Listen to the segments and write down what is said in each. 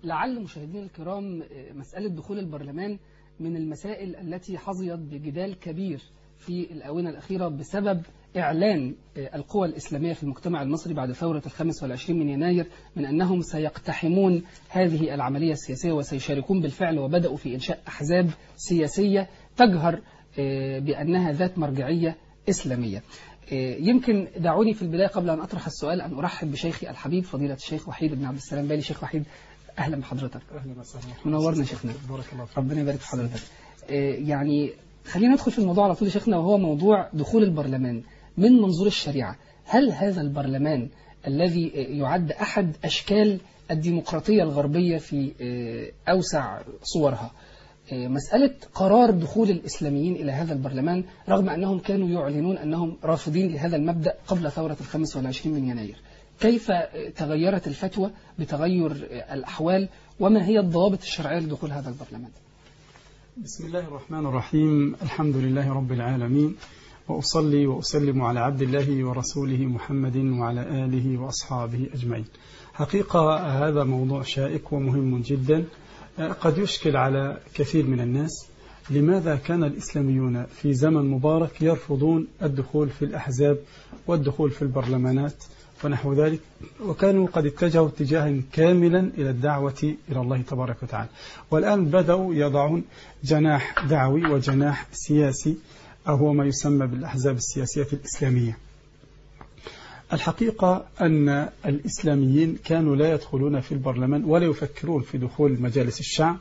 لعل مشاهدينا الكرام مسألة دخول البرلمان من المسائل التي حظيت بجدال كبير في الآونة الأخيرة بسبب إعلان القوى الإسلامية في المجتمع المصري بعد ثورة 25 من يناير من أنهم سيقتحمون هذه العملية السياسية وسيشاركون بالفعل، وبدأوا في إنشاء أحزاب سياسية تجهر بأنها ذات مرجعية إسلامية. يمكن دعوني في البداية قبل أن أطرح السؤال أن أرحب بشيخي الحبيب فضيلة الشيخ وحيد بن عبد السلام بالي. شيخ وحيد، أهلا بحضرتك. أهلا وسهلا. منورنا شيخنا. بارك الله فيك. ربنا يبارك في حضرتك. يعني خلينا ندخل في الموضوع على طول شيخنا، وهو موضوع دخول البرلمان من منظور الشريعة. هل هذا البرلمان الذي يعد أحد أشكال الديمقراطية الغربية في أوسع صورها، مسألة قرار دخول الإسلاميين إلى هذا البرلمان رغم أنهم كانوا يعلنون أنهم رافضين لهذا المبدأ قبل ثورة 25 من يناير، كيف تغيرت الفتوى بتغير الأحوال، وما هي الضوابط الشرعية لدخول هذا البرلمان؟ بسم الله الرحمن الرحيم. الحمد لله رب العالمين، وأصلي وأسلم على عبد الله ورسوله محمد وعلى آله وأصحابه أجمعين. حقيقة هذا موضوع شائك ومهم جدا، قد يشكل على كثير من الناس. لماذا كان الإسلاميون في زمن مبارك يرفضون الدخول في الأحزاب والدخول في البرلمانات ونحو ذلك، وكانوا قد اتجهوا اتجاها كاملا إلى الدعوة إلى الله تبارك وتعالى، والآن بدأوا يضعون جناح دعوي وجناح سياسي، أو هو ما يسمى بالأحزاب السياسية الإسلامية. الحقيقة أن الإسلاميين كانوا لا يدخلون في البرلمان ولا يفكرون في دخول مجالس الشعب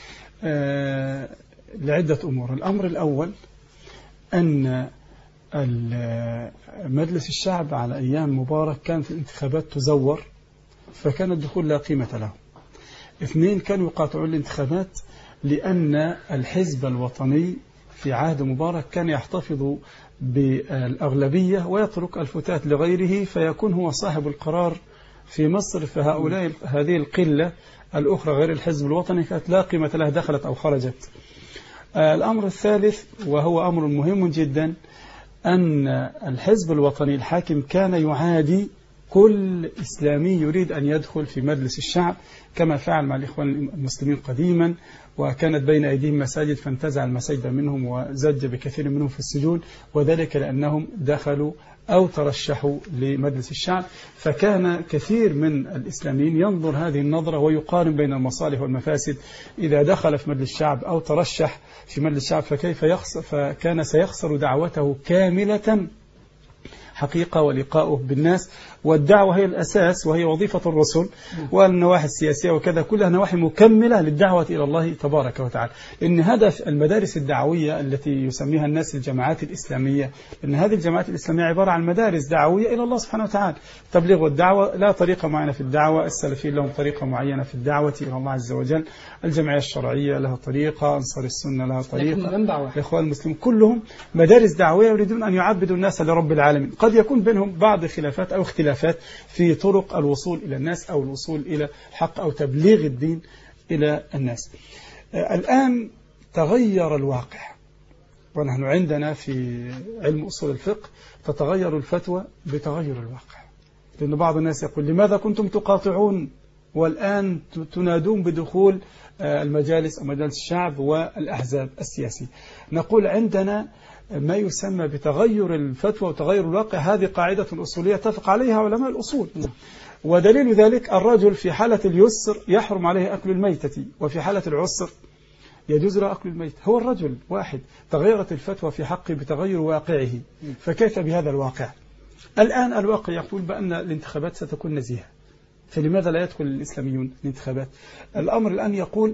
لعدة أمور. الأمر الأول أن مجلس الشعب على أيام مبارك كانت الانتخابات تزور، فكان الدخول لا قيمة له. اثنين، كانوا يقاطعون الانتخابات لأن الحزب الوطني في عهد مبارك كان يحتفظ بالأغلبية ويترك الفتات لغيره، فيكون هو صاحب القرار في مصر، فهؤلاء هذه القلة الأخرى غير الحزب الوطني كانت لا قيمة لها، دخلت أو خرجت. الأمر الثالث وهو أمر مهم جدا، أن الحزب الوطني الحاكم كان يعادي كل إسلامي يريد أن يدخل في مجلس الشعب، كما فعل مع الإخوان المسلمين قديما، وكانت بين أيديهم مساجد فانتزع المساجد منهم وزج بكثير منهم في السجون، وذلك لأنهم دخلوا أو ترشحوا لمجلس الشعب. فكان كثير من الإسلاميين ينظر هذه النظرة ويقارن بين المصالح والمفاسد. إذا دخل في مجلس الشعب أو ترشح في مجلس الشعب فكيف يخسر، فكان سيخسر دعوته كاملة حقيقة ولقاؤه بالناس، والدعوة هي الأساس وهي وظيفة الرسل، والنواحي السياسية وكذا كلها نواحي مكملة للدعوة إلى الله تبارك وتعالى. إن هدف المدارس الدعوية التي يسميها الناس الجماعات الإسلامية، إن هذه الجماعات الإسلامية عبارة عن مدارس دعوية إلى الله سبحانه وتعالى. تبليغ والدعوة لا طريقة معينة في الدعوة، السلفيين لهم طريقة معينة في الدعوة إلى الله عز وجل، الجمعية الشرعية لها طريقة، أنصار السنة لها طريقة، الإخوان المسلمين كلهم مدارس دعوية يريدون أن يعبدوا الناس لرب العالمين. قد يكون بينهم بعض خلافات أو اختلافات في طرق الوصول إلى الناس أو الوصول إلى حق أو تبليغ الدين إلى الناس. الآن تغير الواقع، ونحن عندنا في علم أصول الفقه تتغير الفتوى بتغير الواقع، لأن بعض الناس يقول لماذا كنتم تقاطعون والآن تنادون بدخول المجالس أو مجالس الشعب والأحزاب السياسية؟ نقول عندنا ما يسمى بتغير الفتوى وتغير الواقع، هذه قاعدة أصولية اتفق عليها علماء الأصول، ودليل ذلك الرجل في حالة اليسر يحرم عليه أكل الميتة، وفي حالة العسر يجوز له أكل الميت. هو الرجل واحد، تغيرت الفتوى في حقه بتغير واقعه، فكيف بهذا الواقع؟ الآن الواقع يقول بأن الانتخابات ستكون نزيهة، فلماذا لا يدخل الإسلاميون الانتخابات؟ الأمر الآن يقول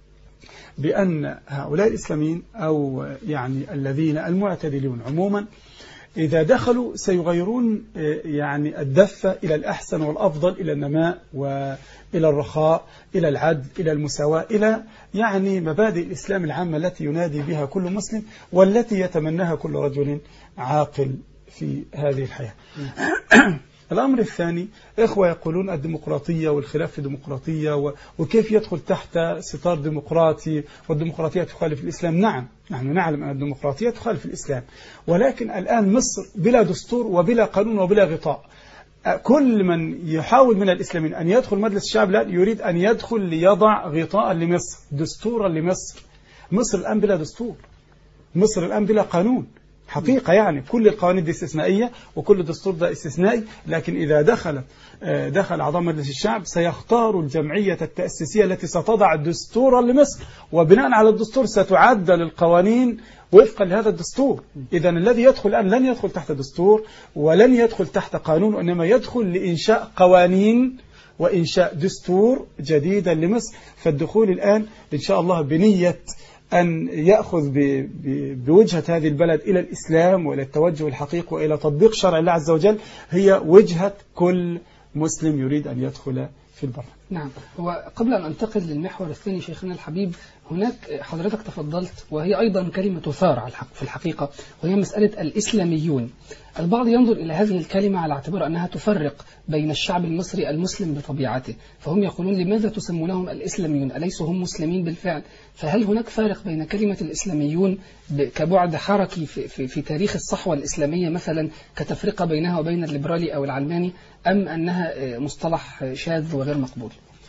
بأن هؤلاء الإسلاميين أو يعني الذين المعتدلون عموما إذا دخلوا سيغيرون يعني الدفة إلى الأحسن والأفضل، إلى النماء وإلى الرخاء، إلى العدل، إلى المساواة، إلى يعني مبادئ الإسلام العامة التي ينادي بها كل مسلم والتي يتمناها كل رجل عاقل في هذه الحياة. الأمر الثاني، إخوة يقولون الديمقراطية والخلاف في الديمقراطية وكيف يدخل تحت ستار ديمقراطي، والديمقراطية تخالف الإسلام. نعم، نحن نعلم أن الديمقراطية تخالف الإسلام، ولكن الآن مصر بلا دستور وبلا قانون وبلا غطاء. كل من يحاول من الإسلاميين أن يدخل مجلس الشعب الآن يريد أن يدخل ليضع غطاء لمصر، دستورا لمصر. مصر الآن بلا دستور، مصر الآن بلا قانون حقيقة. يعني كل القوانين دي استثنائية وكل الدستور ده استثنائي. لكن إذا دخل أعضاء مجلس الشعب سيختار الجمعية التأسيسية التي ستضع دستورا لمصر، وبناء على الدستور ستعدل القوانين وفقا لهذا الدستور. إذا الذي يدخل الآن لن يدخل تحت دستور ولن يدخل تحت قانون، وإنما يدخل لإنشاء قوانين وإنشاء دستور جديدا لمصر. فالدخول الآن إن شاء الله بنية أن يأخذ بوجهة هذه البلد إلى الإسلام وإلى التوجه الحقيقي وإلى تطبيق شرع الله عز وجل هي وجهة كل مسلم يريد أن يدخل في البرلمان. نعم. وقبل أن أنتقل للمحور الثاني شيخنا الحبيب، هناك حضرتك تفضلت وهي أيضا كلمة تثار في الحقيقة، وهي مسألة الإسلاميون. البعض ينظر إلى هذه الكلمة على اعتبار أنها تفرق بين الشعب المصري المسلم بطبيعته، فهم يقولون لماذا تسمونهم الإسلاميون؟ أليسوا هم مسلمين بالفعل؟ فهل هناك فارق بين كلمة الإسلاميون كبعد حركي في تاريخ الصحوة الإسلامية مثلا كتفرقة بينها وبين الليبرالي أو العلماني، أم أنها مصطلح شاذ وغير مقبول؟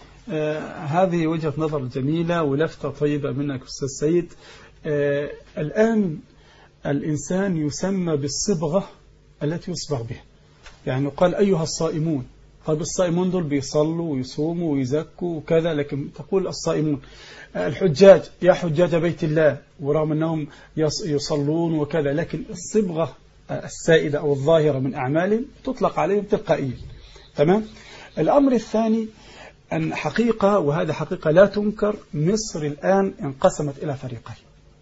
هذه وجهة نظر جميلة ولفتة طيبة منك أستاذ سيد. الآن الإنسان يسمى بالصبغة التي يصبغ بها. يعني قال أيها الصائمون. طيب الصائمون دول بيصلوا ويصوموا ويزكوا وكذا، لكن تقول الصائمون. الحجاج يا حجاج بيت الله، ورغم أنهم يصلون وكذا، لكن الصبغة السائدة أو الظاهرة من أعمالهم تطلق عليهم تلقائيا. تمام. الأمر الثاني أن حقيقة، وهذا حقيقة لا تنكر، مصر الآن انقسمت إلى فريقين.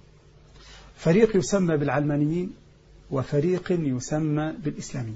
فريق يسمى بالعلمانيين وفريق يسمى بالإسلاميين.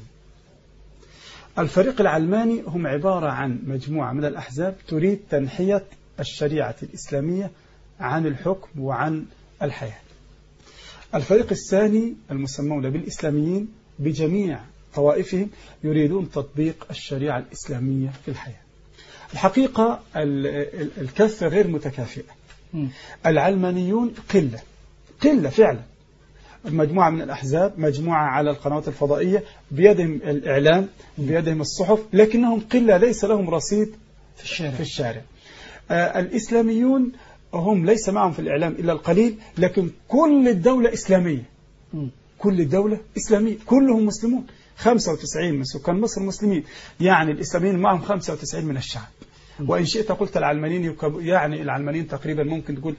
الفريق العلماني هم عبارة عن مجموعة من الأحزاب تريد تنحية الشريعة الإسلامية عن الحكم وعن الحياة. الفريق الثاني المسمون بالإسلاميين بجميع طوائفهم يريدون تطبيق الشريعة الإسلامية في الحياة. الحقيقة الكفة غير متكافئة. العلمانيون قلة فعلا، مجموعة من الأحزاب، مجموعة على القنوات الفضائية، بيدهم الإعلام، بيدهم الصحف، لكنهم قلة ليس لهم رصيد في الشارع. الإسلاميون هم ليس معهم في الإعلام إلا القليل، لكن كل الدولة إسلامية. كل الدولة إسلامية، كلهم مسلمون. 95 من سكان مصر مسلمين، يعني الإسلاميين معهم 95 من الشعب. وإن شئت قلت العلمانيين، يعني العلمانيين تقريبا ممكن تقول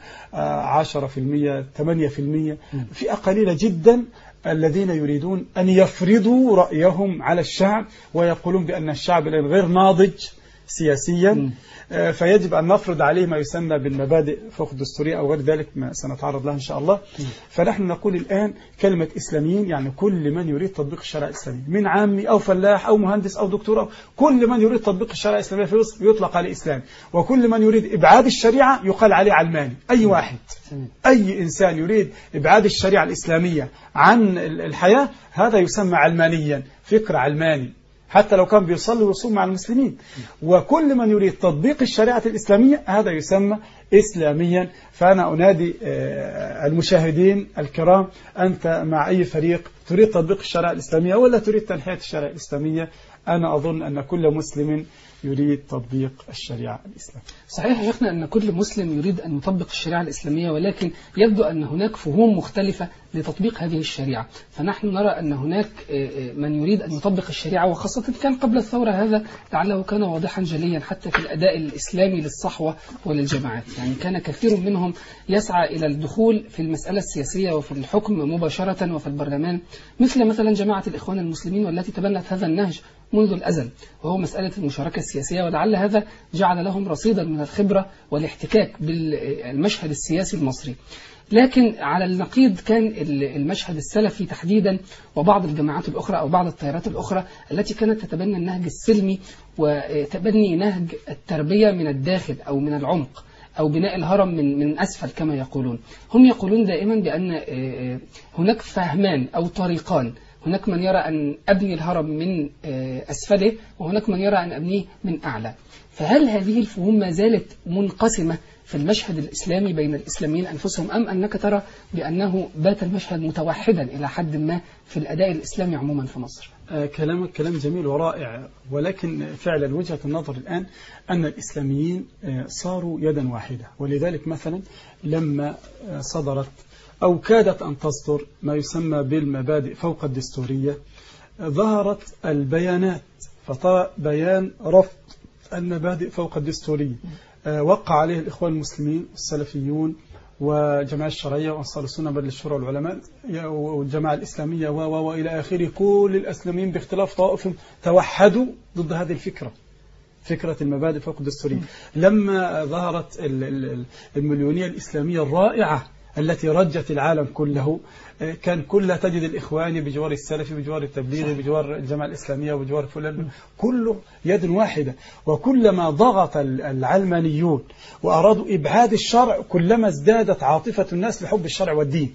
10%، 8%، فئة قليلة جدا الذين يريدون أن يفرضوا رأيهم على الشعب، ويقولون بأن الشعب غير ناضج سياسيا، فيجب أن نفرض عليه ما يسمى بالمبادئ فوق الدستورية أو غير ذلك، ما سنتعرض لها إن شاء الله. فنحن نقول الآن كلمة إسلاميين يعني كل من يريد تطبيق الشريعة الإسلامية، من عامي أو فلاح أو مهندس أو دكتور، كل من يريد تطبيق الشريعة الإسلامية في مصر يطلق عليه إسلامي، وكل من يريد إبعاد الشريعة يقال عليه علماني. أي واحد، أي إنسان يريد إبعاد الشريعة الإسلامية عن الحياة هذا يسمى علمانيا، فكر علماني، حتى لو كان بيصلي ويصوم مع المسلمين. وكل من يريد تطبيق الشريعة الإسلامية هذا يسمى إسلاميا. فأنا أنادي المشاهدين الكرام، أنت مع أي فريق؟ تريد تطبيق الشريعة الإسلامية ولا تريد تنحية الشريعة الإسلامية؟ أنا أظن أن كل مسلم يريد تطبيق الشريعة الإسلامية. صحيح يا شيخنا أن كل مسلم يريد أن يطبق الشريعة الإسلامية، ولكن يبدو أن هناك فهوم مختلفة لتطبيق هذه الشريعة. فنحن نرى أن هناك من يريد أن يطبق الشريعة، وخاصة كان قبل الثورة هذا لعله كان واضحا جليا حتى في الأداء الإسلامي للصحوة وللجماعات. يعني كان كثير منهم يسعى إلى الدخول في المسألة السياسية وفي الحكم مباشرة وفي البرلمان، مثلا جماعة الإخوان المسلمين والتي تبنت هذا النهج منذ الأزل، وهو مسألة المشاركة السياسية. ولعل هذا جعل لهم رصيدا من الخبرة والاحتكاك بالمشهد السياسي المصري. لكن على النقيض كان المشهد السلفي تحديدا وبعض الجماعات الأخرى أو بعض التيارات الأخرى التي كانت تتبنى النهج السلمي وتبني نهج التربية من الداخل أو من العمق أو بناء الهرم من أسفل كما يقولون. هم يقولون دائما بأن هناك فهمان أو طريقان: هناك من يرى أن أبني الهرم من أسفله، وهناك من يرى أن أبنيه من أعلى. فهل هذه الفهوم ما زالت منقسمة في المشهد الإسلامي بين الإسلاميين أنفسهم، أم أنك ترى بأنه بات المشهد متوحدا إلى حد ما في الأداء الإسلامي عموما في مصر؟ كلامك كلام جميل ورائع، ولكن فعلا وجهة النظر الآن أن الإسلاميين صاروا يدا واحدة. ولذلك مثلا لما صدرت أو كادت أن تصدر ما يسمى بالمبادئ فوق الدستورية، ظهرت البيانات، فطرأ بيان رفض المبادئ فوق الدستورية وقع عليه الإخوان المسلمين والسلفيون والجماعة الشرعية وأنصار السنة بل الشورى والعلماء والجماعة الإسلامية وإلى آخره. كل الإسلاميين باختلاف طوائفهم توحدوا ضد هذه الفكرة، فكرة المبادئ فوق الدستورية. لما ظهرت المليونية الإسلامية الرائعة التي رجت العالم كله، كان كلها تجد الإخواني بجوار السلفي بجوار التبليغي بجوار الجماعة الإسلامية وبجوار فلان، كله يد واحدة. وكلما ضغط العلمانيون وأرادوا إبعاد الشرع كلما ازدادت عاطفة الناس لحب الشرع والدين.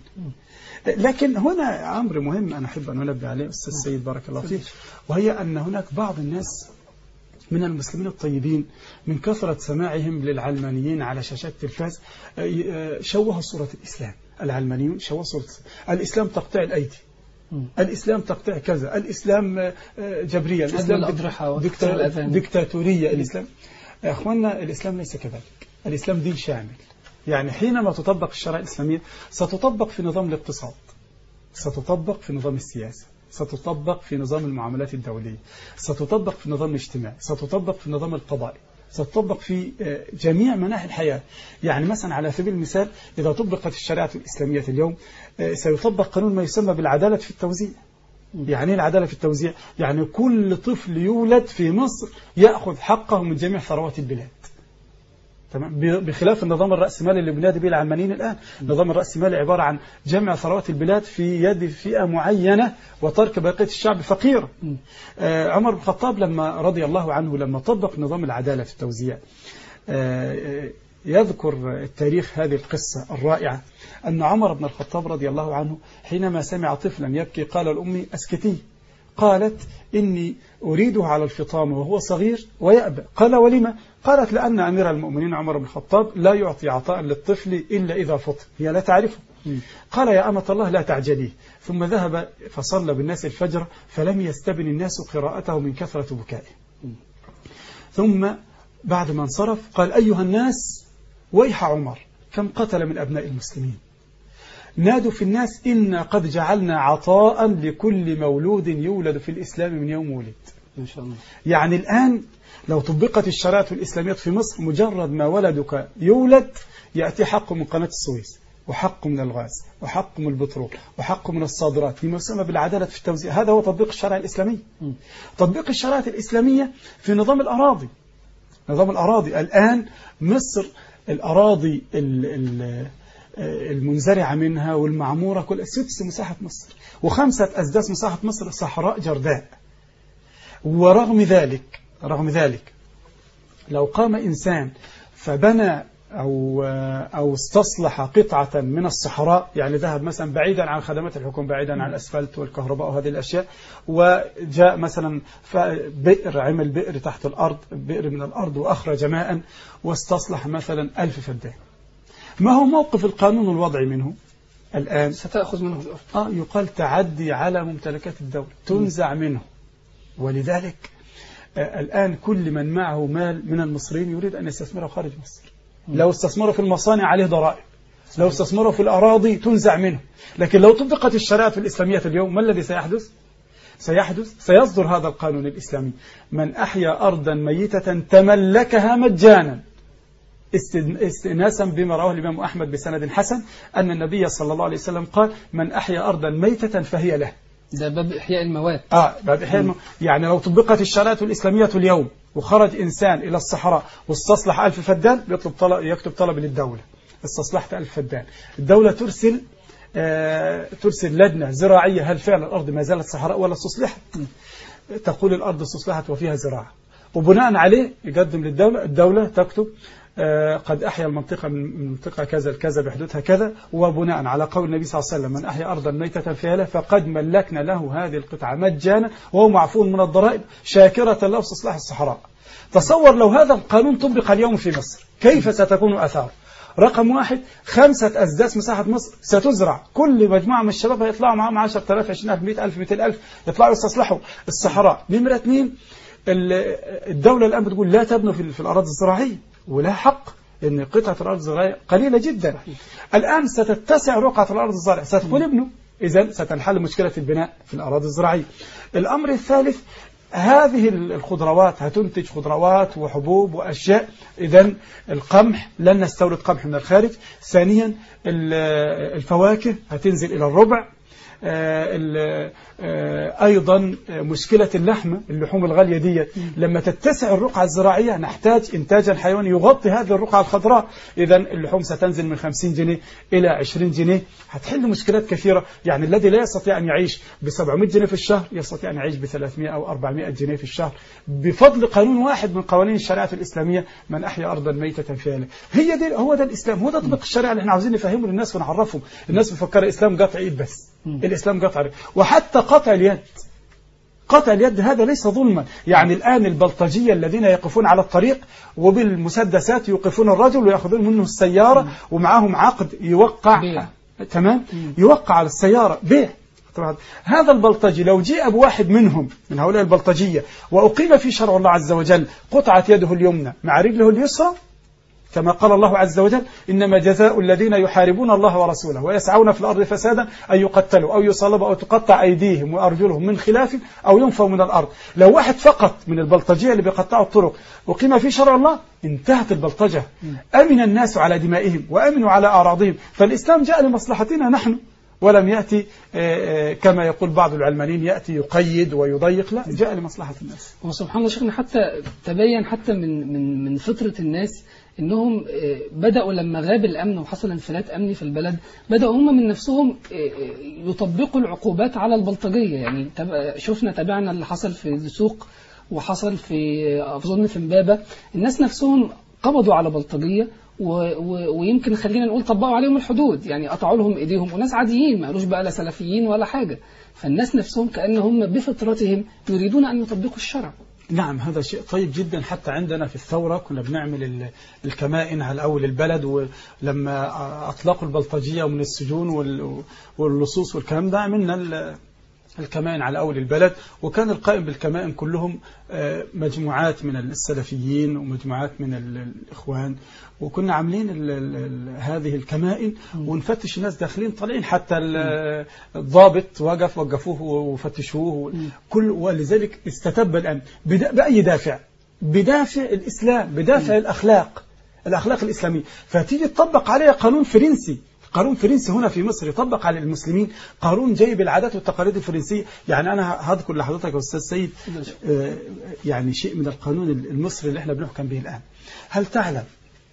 لكن هنا أمر مهم أنا أحب أن أنبه عليه أستاذ سيد بارك الله فيك، وهي أن هناك بعض الناس من المسلمين الطيبين من كثرة سماعهم للعلمانيين على شاشات التلفاز شوهوا صورة الإسلام. العلمانيون شوهوا صورة الإسلام، تقطيع الأيدي، الإسلام تقطيع كذا، الإسلام جبرية، الإسلام ديكتاتورية، الإسلام. أخوانا الإسلام ليس كذلك، الإسلام دين شامل. يعني حينما تطبق الشريعة الإسلامية ستطبق في نظام الاقتصاد، ستطبق في نظام السياسة، ستطبق في نظام المعاملات الدولية، ستطبق في النظام الاجتماعي، ستطبق في النظام القضائي، ستطبق في جميع مناحي الحياة. يعني مثلا على سبيل المثال إذا طبقت الشريعة الإسلامية اليوم سيطبق قانون ما يسمى بالعدالة في التوزيع. يعني ايه العدالة في التوزيع؟ يعني كل طفل يولد في مصر يأخذ حقه من جميع ثروات البلاد، تمام؟ بخلاف النظام الرأسمالي اللي بنادي به العلمانيين الآن. النظام الرأسمالي عبارة عن جمع ثروات البلاد في يد فئة معينة وترك بقية الشعب فقير. عمر بن الخطاب لما رضي الله عنه لما طبق نظام العدالة في التوزيع، يذكر التاريخ هذه القصة الرائعة أن عمر بن الخطاب رضي الله عنه حينما سمع طفلا يبكي قال لأمي أسكتيه. قالت إني أريده على الفطام وهو صغير ويأبى. قال ولما؟ قالت لأن أمير المؤمنين عمر بن الخطاب لا يعطي عطاء للطفل إلا إذا فطم. هي لا تعرفه. قال يا أمة الله لا تعجليه. ثم ذهب فصلى بالناس الفجر فلم يستبن الناس قراءته من كثرة بكائه. ثم بعد ما انصرف قال أيها الناس ويح عمر كم قتل من أبناء المسلمين. نادوا في الناس إنا قد جعلنا عطاء لكل مولود يولد في الإسلام من يوم ولد. إن شاء الله. يعني الآن لو طبقت الشريعة الإسلامية في مصر مجرد ما ولدك يولد يأتي حقه من قناة السويس وحقه من الغاز وحقه من البترول وحقه من الصادرات فيما يسمى بالعدالة في التوزيع. هذا هو تطبيق الشريعة الإسلامية. تطبيق الشريعة الإسلامية في نظام الأراضي. نظام الأراضي الآن مصر الأراضي المنزرعة منها والمعمورة كل 6 مساحة مصر و5 أسداس مساحة مصر صحراء جرداء. ورغم ذلك لو قام إنسان فبنى أو استصلح قطعة من الصحراء، يعني ذهب مثلا بعيدا عن خدمات الحكومة، بعيدا عن الأسفلت والكهرباء وهذه الأشياء، وجاء مثلا بئر، عمل بئر تحت الأرض، بئر من الأرض وأخرج ماء واستصلح مثلا 1000 فدان. ما هو موقف القانون الوضعي منه الآن؟ ستأخذ منه الأرض. يقال تعدي على ممتلكات الدولة، تنزع منه. ولذلك الآن كل من معه مال من المصريين يريد أن يستثمره خارج مصر. لو استثمره في المصانع عليه ضرائب، لو استثمره في الأراضي تنزع منه. لكن لو طبقت الشريعة الإسلامية اليوم ما الذي سيصدر هذا القانون الإسلامي: من أحيا أرضا ميتة تملكها مجانا، استئناسا بما رواه الإمام أحمد بسند حسن أن النبي صلى الله عليه وسلم قال: من أحيا أرضا ميتة فهي له. ده باب إحياء المواد. باب إحياء المواد. يعني لو طبقت الشريعة الإسلامية اليوم وخرج إنسان إلى الصحراء واستصلح 1000 فدان يكتب طلب للدولة: استصلحت 1000 فدان. الدولة ترسل لجنة زراعية: هل فعلا الأرض ما زالت صحراء ولا استصلحت؟ تقول الأرض استصلحت وفيها زراعة، وبناء عليه يقدم للدولة، الدولة تكتب قد أحيا المنطقة من منطقة كذا لكذا بحدودها كذا، وبناء على قول النبي صلى الله عليه وسلم من أحيا أرضا ميتة فيها له فقد ملكنا له هذه القطعة مجانا وهو معفو من الضرائب شاكرة له في إصلاح الصحراء. تصور لو هذا القانون طبق اليوم في مصر كيف ستكون آثاره؟ رقم واحد، 5 أسداس مساحة مصر ستزرع، كل مجموعة من الشباب هيطلعوا معهم 10,000 20,000 100,000 200,000 يطلعوا يستصلحوا الصحراء. نمرة 2، الدولة الآن بتقول لا تبنوا في الأراضي الزراعية، ولا حق إن قطعة الأرض الزراعية قليلة جدا. الآن ستتسع رقعة الأرض الزراعية، ستقول ابنوا، إذن ستنحل مشكلة البناء في الأراضي الزراعية. الأمر الثالث، هذه الخضروات هتنتج خضروات وحبوب وأشياء، إذن القمح لن نستورد قمح من الخارج. ثانيا، الفواكه هتنزل إلى الربع. أيضا مشكلة اللحوم الغالية دي، لما تتسع الرقعة الزراعية نحتاج إنتاجا حيواني يغطي هذه الرقعة الخضراء، إذن اللحوم ستنزل من 50 جنيه إلى 20 جنيه، هتحل مشكلات كثيرة. يعني الذي لا يستطيع أن يعيش ب700 جنيه في الشهر يستطيع أن يعيش ب300 أو 400 جنيه في الشهر بفضل قانون واحد من قوانين الشريعة الإسلامية، من أحيا أرضا ميتة فيها له. هو ده الإسلام، هو ده تطبيق الشريعة اللي احنا عاوزين نفهمه للناس ونعرفهم. الناس بتفكر الإسلام قطع إيد بس، الإسلام قطع، وحتى قطع اليد هذا ليس ظلما. يعني الآن البلطجية الذين يقفون على الطريق وبالمسدسات يوقفون الرجل ويأخذون منه السيارة ومعهم عقد يوقع بيع. تمام، يوقع على السيارة بيع. طبعا هذا البلطجي لو جاء بواحد منهم من هؤلاء البلطجية وأقيم في شرع الله عز وجل قطعة يده اليمنى مع رجله اليسرى، كما قال الله عز وجل إنما جزاء الذين يحاربون الله ورسوله ويسعون في الأرض فسادا أن يقتلوا أو يصلبوا أو تقطع أيديهم وأرجلهم من خلاف أو ينفوا من الأرض. لو واحد فقط من البلطجية اللي بيقطعوا الطرق وقيم في شرع الله انتهت البلطجة، أمن الناس على دمائهم وأمنوا على أعراضهم. فالإسلام جاء لمصلحتنا نحن، ولم يأتي كما يقول بعض العلمانيين يأتي يقيد ويضيق، لا، جاء لمصلحة الناس. وسبحان الله شيخنا، حتى تبين حتى من فطرة الناس إنهم بدأوا لما غاب الأمن وحصل انفلات أمني في البلد، بدأوا هم من نفسهم يطبقوا العقوبات على البلطجية. يعني تابعنا اللي حصل في السوق وحصل في أظن في إمبابة، الناس نفسهم قبضوا على بلطجية ويمكن خلينا نقول طبقوا عليهم الحدود، يعني قطعوا لهم إيديهم، وناس عاديين ما قالوش بقى لا سلفيين ولا حاجة. فالناس نفسهم كأنهم بفطرتهم يريدون أن يطبقوا الشرع. نعم، هذا شيء طيب جدا. حتى عندنا في الثورة كنا بنعمل الكمائن على أول البلد، ولما أطلقوا البلطجية ومن السجون واللصوص والكلام ده عملنا الكمائن على أول البلد، وكان القائم بالكمائن كلهم مجموعات من السلفيين ومجموعات من الإخوان، وكنا عاملين هذه الكمائن ونفتش الناس داخلين طالعين، حتى الضابط وقفوه وفتشوه ولذلك استتب الآن بأي دافع؟ بدافع الإسلام، بدافع الأخلاق الإسلامية. فتيجي تطبق عليها قانون فرنسي هنا في مصر يطبق على المسلمين، قانون جاي بالعادات والتقاليد الفرنسية. يعني أنا هذكر لحضرتك يا أستاذ سيد يعني شيء من القانون المصري اللي احنا بنحكم به الآن. هل تعلم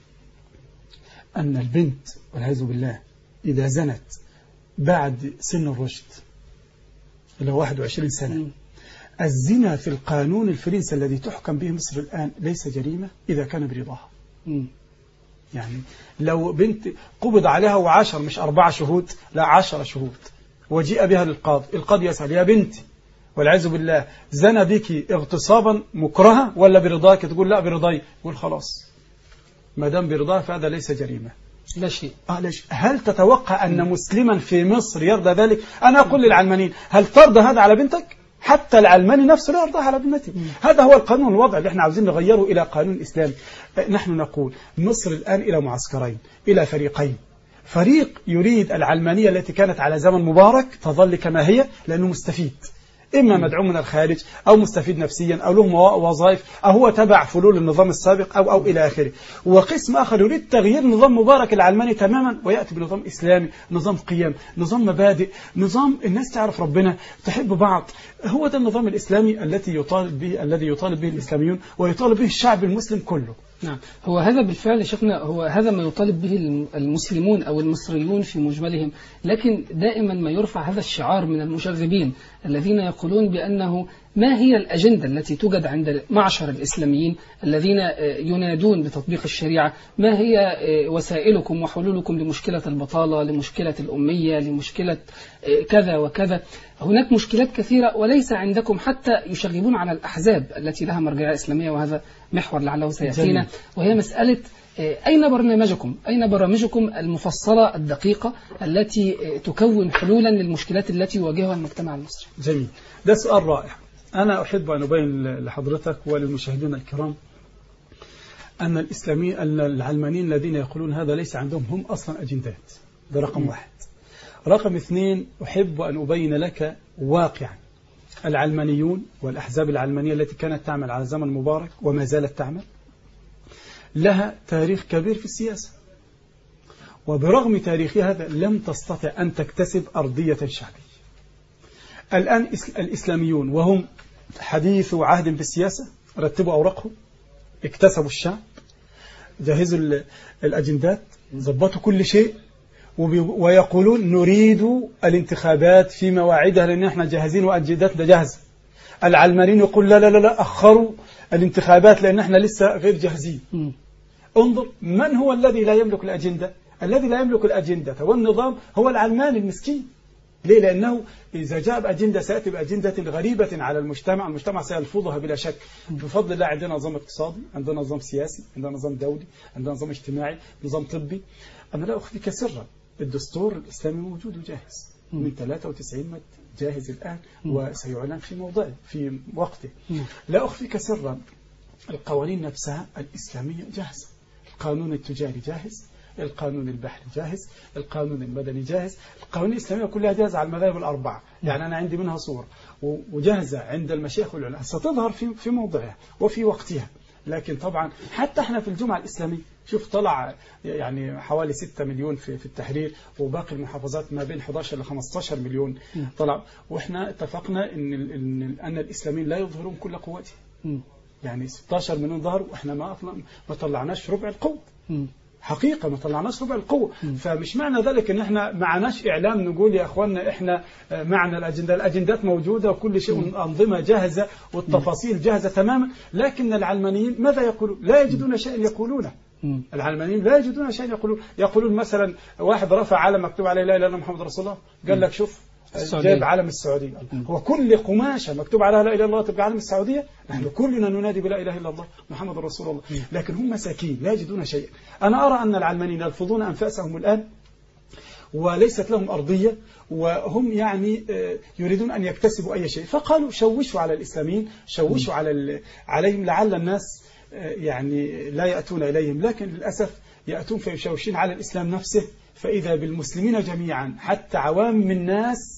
أن البنت والعياذ بالله إذا زنت بعد سن الرشد اللي هو 21 سنة، الزنا في القانون الفرنسي الذي تحكم به مصر الآن ليس جريمة إذا كان برضاها. يعني لو بنت قبض عليها و10 مش 4 شهود، لا 10 شهود، وجيء بها للقاضي، القاضي يسأل يا بنتي والعياذ بالله زنى بك اغتصابا مكرها ولا برضاك؟ تقول لا برضاي، يقول خلاص ما دام برضاه فهذا ليس جريمة، لا شيء. هل تتوقع أن مسلما في مصر يرضى ذلك؟ أنا أقول للعلمانيين هل ترضى هذا على بنتك؟ حتى العلماني نفسه لا يرضى على بنته. هذا هو القانون الوضع اللي احنا عاوزين نغيره إلى قانون إسلامي. نحن نقول مصر الآن إلى معسكرين، إلى فريقين. فريق يريد العلمانية التي كانت على زمن مبارك تظل كما هي لأنه مستفيد، إما مدعوم من الخارج أو مستفيد نفسيا أو له وظائف أو هو تبع فلول النظام السابق أو إلى آخره. وقسم آخر يريد تغيير نظام مبارك العلماني تماما ويأتي بنظام إسلامي، نظام قيم، نظام مبادئ، نظام الناس تعرف ربنا، تحب بعض. هو ده النظام الإسلامي الذي يطالب به الإسلاميون ويطالب به الشعب المسلم كله. نعم، هو هذا بالفعل شيخنا، هو هذا ما يطالب به المسلمون أو المصريون في مجملهم. لكن دائما ما يرفع هذا الشعار من المشغبين الذين يقولون بأنه ما هي الأجندة التي توجد عند معشر الإسلاميين الذين ينادون بتطبيق الشريعة؟ ما هي وسائلكم وحلولكم لمشكلة البطالة، لمشكلة الأمية، لمشكلة كذا وكذا؟ هناك مشكلات كثيرة، وليس عندكم حتى يشغبون على الأحزاب التي لها مرجعية إسلامية، وهذا محور لعله سيأتينا، وهي مسألة أين برنامجكم؟ أين برامجكم المفصلة الدقيقة التي تكون حلولا للمشكلات التي يواجهها المجتمع المصري؟ جميل، ده سؤال رائع. أنا أحب أن أبين لحضرتك وللمشاهدين الكرام أن أن العلمانيين الذين يقولون هذا ليس عندهم هم أصلا أجندات. ده رقم واحد. رقم اثنين، أحب أن أبين لك واقعا العلمانيون والأحزاب العلمانية التي كانت تعمل على زمن مبارك وما زالت تعمل لها تاريخ كبير في السياسة، وبرغم تاريخها هذا لم تستطع أن تكتسب أرضية شعبية. الآن الإسلاميون وهم حديث عهد بالسياسة رتبوا أوراقهم، اكتسبوا الشعب، جهزوا الأجندات، ضبطوا كل شيء، ويقولون نريد الانتخابات في مواعيدها لأن احنا جاهزين وأجنداتنا جاهزة. العلمانيين يقول لا لا لا أخروا الانتخابات لأن احنا لسه غير جاهزين. انظر من هو الذي لا يملك الأجندة؟ الذي لا يملك الأجندة والنظام هو العلماني المسكين. ليه؟ لأنه إذا جاء بأجندة سيأتي بأجندة غريبة على المجتمع سيلفظها بلا شك. بفضل الله عندنا نظام اقتصادي، عندنا نظام سياسي، عندنا نظام دولي، عندنا نظام اجتماعي، نظام طبي. أنا لا أخفيك سرا، الدستور الإسلامي موجود وجاهز من 93 مادة، جاهز الآن وسيعلن في موضعه في وقته. لا أخفيك سرا، القوانين نفسها الإسلامية جاهزة، القانون التجاري جاهز، القانون البحري جاهز، القانون المدني جاهز، القوانين الإسلامية كلها جاهزة على المذاهب الأربعة. يعني أنا عندي منها صورة وجاهزة عند المشايخ والعلماء، ستظهر في موضعها وفي وقتها. لكن طبعا حتى احنا في الجمعة الإسلامية شوف طلع يعني حوالي 6 مليون في التحرير، وباقي المحافظات ما بين 11 ل 15 مليون طلع، واحنا اتفقنا ان الإسلاميين لا يظهرون كل قوتهم. يعني 16 مليون ظهروا واحنا ما طلعناش ربع القوة. حقيقة ما طلعناش ربع القوة. فمش معنى ذلك ان احنا معناش اعلام نقول يا اخواننا احنا معنا الاجندات موجودة وكل شيء، الانظمة جاهزة والتفاصيل جاهزة تماما. لكن العلمانيين ماذا يقولون؟ لا يجدون شيئا يقولونه. العلمانيين لا يجدون شيئا يقولون مثلا واحد رفع علم مكتوب عليه لا اله الا محمد رسول الله، قال لك شوف جايب علم السعودية. هو كل قماشة مكتوب عليها لا إله إلا الله تبقى علم السعودية؟ نحن كلنا ننادي بلا إله إلا الله محمد رسول الله. لكن هم مساكين لا يجدون شيئا. أنا أرى أن العلمانيين يلفظون أنفاسهم الآن وليست لهم أرضية، وهم يعني يريدون أن يكتسبوا أي شيء، فقالوا شوشوا على الإسلاميين، شوشوا عليهم لعل الناس يعني لا يأتون إليهم. لكن للأسف يأتون فيشوشين على الإسلام نفسه، فإذا بالمسلمين جميعا حتى عوام من الناس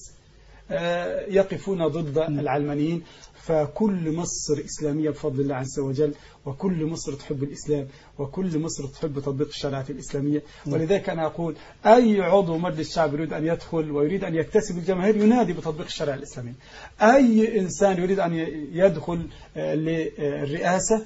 يقفون ضد العلمانيين. فكل مصر إسلامية بفضل الله عز وجل، وكل مصر تحب الإسلام، وكل مصر تحب تطبيق الشريعة الإسلامية. ولذلك أنا أقول أي عضو مجلس الشعب يريد أن يدخل ويريد أن يكتسب الجماهير ينادي بتطبيق الشريعة الإسلامية. أي إنسان يريد أن يدخل للرئاسة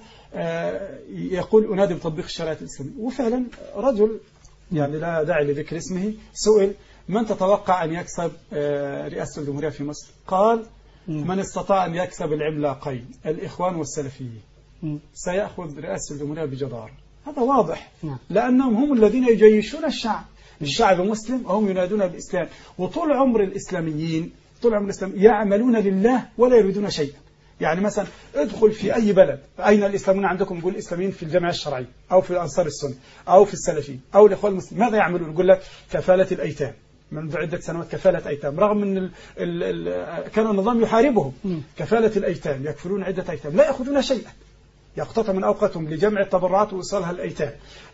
يقول أنادي بتطبيق الشريعة الإسلامية. وفعلا رجل يعني لا داعي لذكر اسمه سئل من تتوقع أن يكسب رئاسة الجمهورية في مصر؟ قال من استطاع أن يكسب العملاقين الإخوان والسلفيين سيأخذ رئاسة الجمهورية بجدارة. هذا واضح، لأنهم هم الذين يجيشون الشعب مسلم وهم ينادون بالإسلام. وطول عمر الإسلاميين يعملون لله ولا يريدون شيئا. يعني مثلا ادخل في أي بلد، أين الإسلاميون عندكم؟ يقول الإسلاميين في الجمعية الشرعية أو في أنصار السنة أو في السلفيين أو الإخوان المسلمين. ماذا يعملون؟ يقول لك كفالة الأيتام، منذ عدة سنوات كفالة أيتام، رغم أن كان النظام يحاربهم. كفالة الأيتام، يكفلون عدة أيتام، لا يأخذون شيئا، يقتطع من أوقاتهم لجمع التبرعات وإيصالها الأيتام.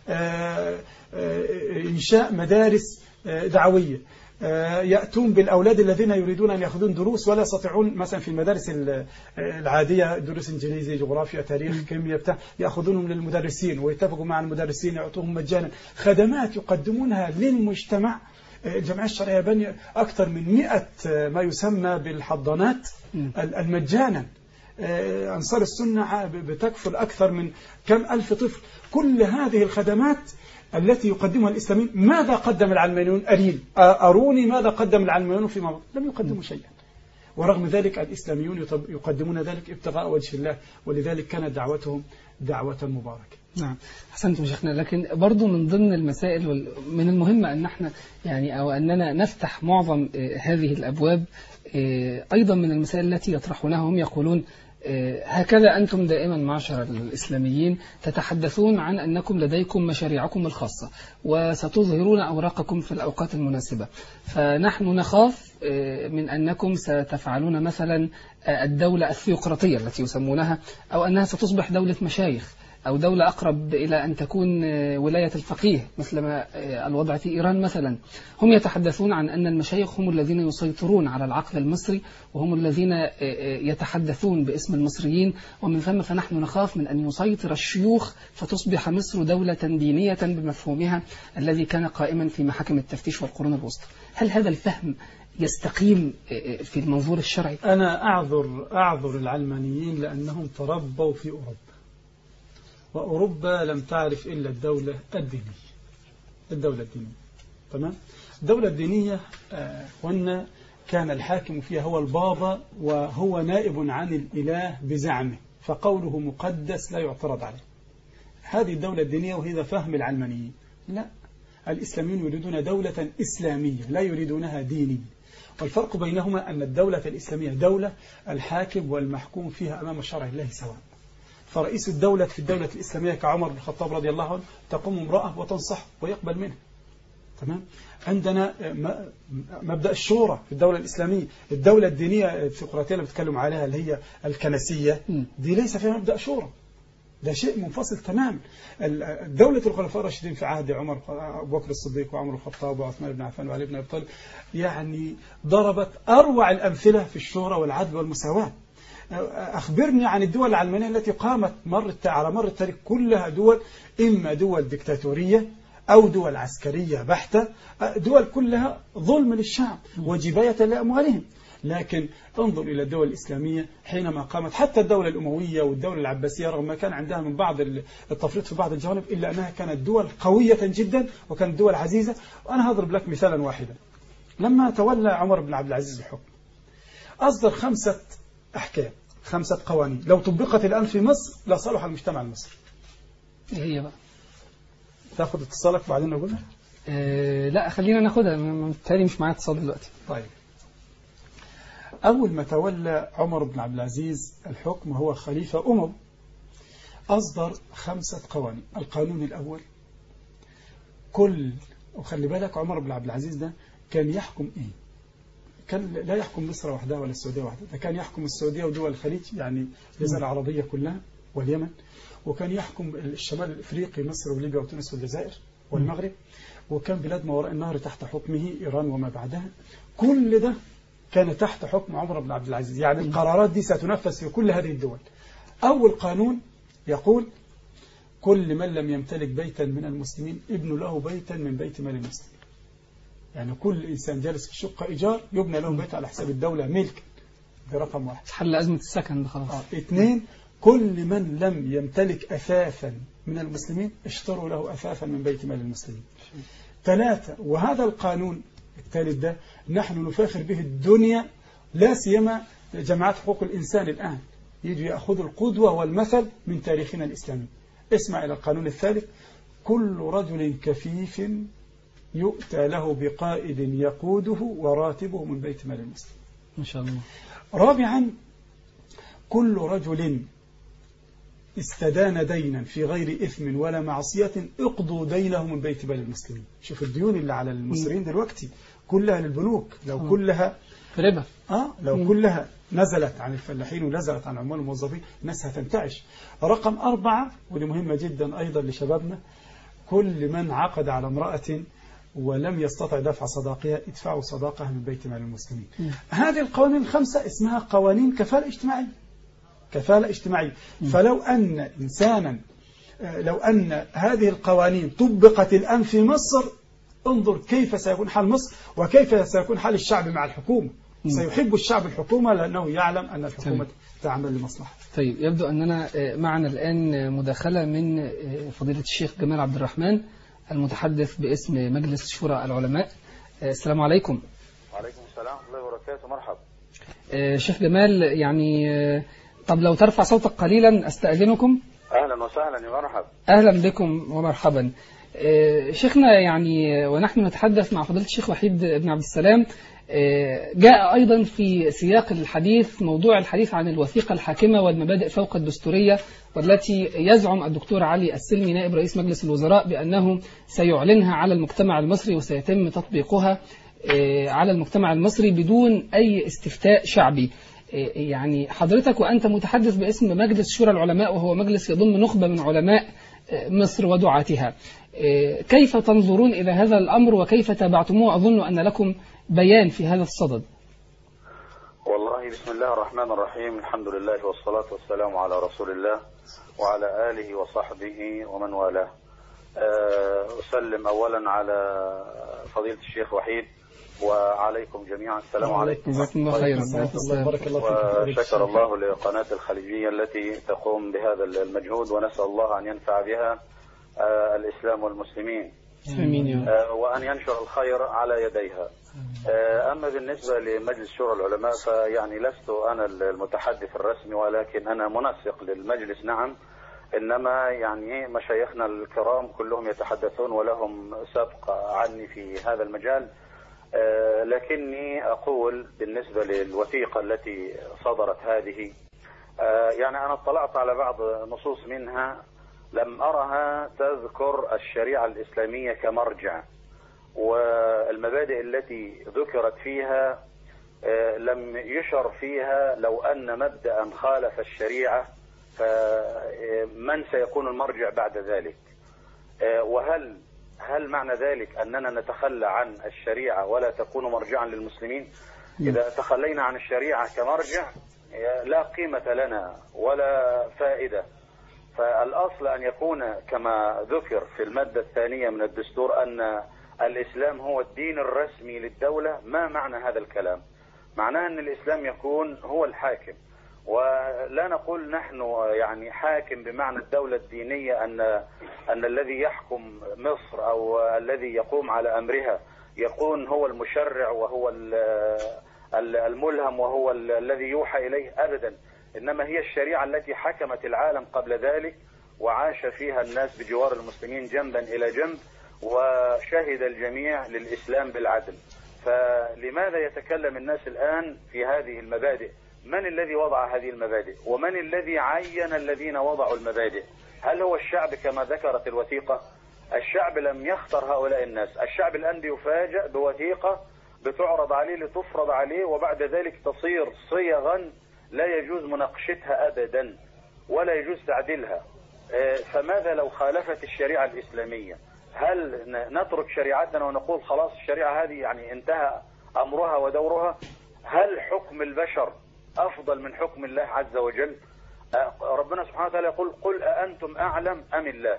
إنشاء مدارس دعوية، يأتون بالأولاد الذين يريدون أن يأخذون دروس ولا يستطيعون مثلا في المدارس العادية دروس إنجليزي جغرافيا تاريخ كيمياء يأخذونهم للمدرسين ويتفقوا مع المدرسين يعطوهم مجانا. خدمات يقدمونها للمجتمع. الجمعية الشرعية بني أكثر من 100 ما يسمى بالحضانات المجانا. أنصار السنة بتكفل أكثر من كم ألف طفل. كل هذه الخدمات التي يقدمها الإسلاميين ماذا قدم العلمانيون؟ أروني ماذا قدم العلمانيون فيما مضى؟ لم يقدموا شيئا. ورغم ذلك الإسلاميون يقدمون ذلك ابتغاء وجه الله، ولذلك كانت دعوتهم دعوة مباركة. نعم، حسنتم شيخنا. لكن برضو من ضمن المسائل من المهم أن احنا يعني أو أننا نفتح معظم هذه الأبواب، أيضا من المسائل التي يطرحونها هم يقولون هكذا أنتم دائما معشر الإسلاميين تتحدثون عن أنكم لديكم مشاريعكم الخاصة وستظهرون أوراقكم في الأوقات المناسبة، فنحن نخاف من أنكم ستفعلون مثلا الدولة الثيوقراطية التي يسمونها، أو أنها ستصبح دولة مشايخ أو دولة أقرب إلى أن تكون ولاية الفقيه مثل ما الوضع في إيران مثلا. هم يتحدثون عن أن المشايخ هم الذين يسيطرون على العقل المصري وهم الذين يتحدثون باسم المصريين، ومن ثم فنحن نخاف من أن يسيطر الشيوخ فتصبح مصر دولة دينية بمفهومها الذي كان قائما في محاكم التفتيش والقرون الوسطى. هل هذا الفهم يستقيم في المنظور الشرعي؟ أنا أعذر العلمانيين لأنهم تربوا في أوروبا، وأوروبا لم تعرف إلا الدولة الدينية. تمام؟ الدولة الدينية وأن كان الحاكم فيها هو البابا، وهو نائب عن الإله بزعمه، فقوله مقدس لا يعترض عليه. هذه الدولة الدينية، وهذا فهم العلمانيين. لا، الإسلاميون يريدون دولة إسلامية لا يريدونها دينية. والفرق بينهما أن الدولة الإسلامية دولة الحاكم والمحكوم فيها أمام شرع الله سواء. فرئيس الدولة في الدولة الإسلامية كعمر بن الخطاب رضي الله عنه تقوم امرأة وتنصح ويقبل منها. تمام؟ عندنا مبدأ الشورى في الدولة الإسلامية. الدولة الدينية الثيوقراطية اللي بتكلم عليها اللي هي الكنسية دي ليس فيها مبدأ شورى، ده شيء منفصل تمام. دولة الخلفاء الراشدين في عهد عمر أبو بكر الصديق وعمر الخطاب وعثمان بن عفان وعلي بن أبي طالب يعني ضربت أروع الأمثلة في الشورى والعدل والمساواة. أخبرني عن الدول العلمانية التي قامت على مر التاريخ، كلها دول إما دول ديكتاتورية أو دول عسكرية بحتة، دول كلها ظلم للشعب وجباية لأموالهم. لكن انظر إلى الدول الإسلامية حينما قامت، حتى الدولة الأموية والدولة العباسية رغم ما كان عندها من بعض التفريط في بعض الجوانب، إلا أنها كانت دول قوية جدا وكانت دول عزيزة. وأنا هضرب لك مثالا واحدا. لما تولى عمر بن عبد العزيز الحكم أصدر 5 أحكام، 5 قوانين لو طبقت الآن في مصر لصلح المجتمع المصري. إيه هي بقى؟ تاخد اتصالك بعدين نقولها؟ لا خلينا ناخدها، بالتالي مش معايا اتصال دلوقتي. طيب، أول ما تولى عمر بن عبد العزيز الحكم هو خليفة أموي، أصدر 5 قوانين. القانون الأول وخلي بالك عمر بن عبد العزيز ده كان يحكم إيه؟ كان لا يحكم مصر وحدها ولا السعودية وحدها، ده كان يحكم السعودية ودول الخليج يعني الجزيرة العربية كلها واليمن، وكان يحكم الشمال الإفريقي مصر وليبيا وتونس والجزائر والمغرب، وكان بلاد ما وراء النهر تحت حكمه إيران وما بعدها. كل ده كان تحت حكم عمر بن عبد العزيز، يعني القرارات دي ستنفذ في كل هذه الدول. أول قانون يقول كل من لم يمتلك بيتا من المسلمين ابن له بيتا من بيت مال المسلمين. يعني كل إنسان جالس في شقة إيجار يبنى له بيت على حساب الدولة ملك. ده رقم 1. حل أزمة السكن ده خلاص. 2 كل من لم يمتلك أثاثا من المسلمين اشتروا له أثاثا من بيت مال المسلمين. 3 وهذا القانون الثالث ده نحن نفاخر به الدنيا، لا سيما جماعات حقوق الإنسان الآن يجوا يأخذوا القدوة والمثل من تاريخنا الإسلامي. اسمع إلى القانون الثالث: كل رجل كفيف يؤتى له بقائد يقوده وراتبه من بيت مال المسلم. ما شاء الله. 4 كل رجل استدان دينا في غير إثم ولا معصية اقضوا دينه من بيت مال المسلمين. شوف الديون اللي على المصريين دلوقتي كلها للبنوك، لو كلها ربا لو كلها نزلت عن الفلاحين ونزلت عن عمال الموظفين الناس هتنتعش. رقم 4 ودي مهمة جدا أيضا لشبابنا: كل من عقد على امرأة ولم يستطع دفع صداقها ادفعوا صداقها من بيت مال المسلمين. هذه القوانين ال5 اسمها قوانين كفالة اجتماعية. فلو أن إنسانا لو أن هذه القوانين طبقت الآن في مصر، انظر كيف سيكون حال مصر وكيف سيكون حال الشعب مع الحكومة. سيحب الشعب الحكومة لأنه يعلم أن الحكومة تعمل لمصلحته. طيب، يبدو أننا معنا الآن مداخلة من فضيلة الشيخ جمال عبد الرحمن المتحدث باسم مجلس شورى العلماء. السلام عليكم. وعليكم السلام ورحمة الله وبركاته. مرحبا. شيخ جمال، يعني طب لو ترفع صوتك قليلا أستأذنكم. أهلا وسهلا يا مرحبا. أهلا بكم ومرحبا. شيخنا، يعني ونحن نتحدث مع فضيلة الشيخ وحيد بن عبد السلام، جاء أيضا في سياق الحديث موضوع الحديث عن الوثيقة الحاكمة والمبادئ فوق الدستورية، والتي يزعم الدكتور علي السلمي نائب رئيس مجلس الوزراء بأنه سيعلنها على المجتمع المصري وسيتم تطبيقها على المجتمع المصري بدون أي استفتاء شعبي. يعني حضرتك وأنت متحدث باسم مجلس شورى العلماء، وهو مجلس يضم نخبة من علماء مصر ودعاتها، كيف تنظرون إلى هذا الأمر وكيف تابعتموه؟ أظن أن لكم بيان في هذا الصدد. والله بسم الله الرحمن الرحيم، الحمد لله والصلاة والسلام على رسول الله وعلى آله وصحبه ومن والاه. أسلم أولا على فضيلة الشيخ وحيد وعليكم جميعا. السلام عليكم. جزاكم الله خيرا. وشكر الله لقناة الخليجية التي تقوم بهذا المجهود، ونسأل الله أن ينفع بها الإسلام والمسلمين، وأن ينشر الخير على يديها. أما بالنسبة لمجلس شورى العلماء فيعني لست أنا المتحدث الرسمي، ولكن أنا منسق للمجلس، نعم، إنما يعني مشايخنا الكرام كلهم يتحدثون ولهم سبق عني في هذا المجال. لكني أقول بالنسبة للوثيقة التي صدرت هذه، يعني أنا اطلعت على بعض نصوص منها، لم أرها تذكر الشريعة الإسلامية كمرجع، والمبادئ التي ذكرت فيها لم يشر فيها لو أن مبدأ خالف الشريعة فمن سيكون المرجع بعد ذلك، هل معنى ذلك أننا نتخلى عن الشريعة ولا تكون مرجعا للمسلمين؟ إذا تخلينا عن الشريعة كمرجع لا قيمة لنا ولا فائدة. فالأصل أن يكون كما ذكر في المادة الثانية من الدستور أن الإسلام هو الدين الرسمي للدولة. ما معنى هذا الكلام؟ معناه أن الإسلام يكون هو الحاكم، ولا نقول نحن يعني حاكم بمعنى الدولة الدينية أن الذي يحكم مصر أو الذي يقوم على أمرها يكون هو المشرع وهو الملهم وهو الذي يوحى إليه، أبدا. إنما هي الشريعة التي حكمت العالم قبل ذلك، وعاش فيها الناس بجوار المسلمين جنبا إلى جنب، وشهد الجميع للإسلام بالعدل. فلماذا يتكلم الناس الآن في هذه المبادئ؟ من الذي وضع هذه المبادئ؟ ومن الذي عين الذين وضعوا المبادئ؟ هل هو الشعب كما ذكرت الوثيقة؟ الشعب لم يختر هؤلاء الناس. الشعب الآن بيفاجأ بوثيقة بتعرض عليه لتفرض عليه، وبعد ذلك تصير صيغا لا يجوز مناقشتها أبدا ولا يجوز تعديلها. فماذا لو خالفت الشريعة الإسلامية؟ هل نترك شريعتنا ونقول خلاص الشريعة هذه يعني انتهى أمرها ودورها؟ هل حكم البشر أفضل من حكم الله عز وجل؟ ربنا سبحانه وتعالى يقول: قل أأنتم أعلم أم الله؟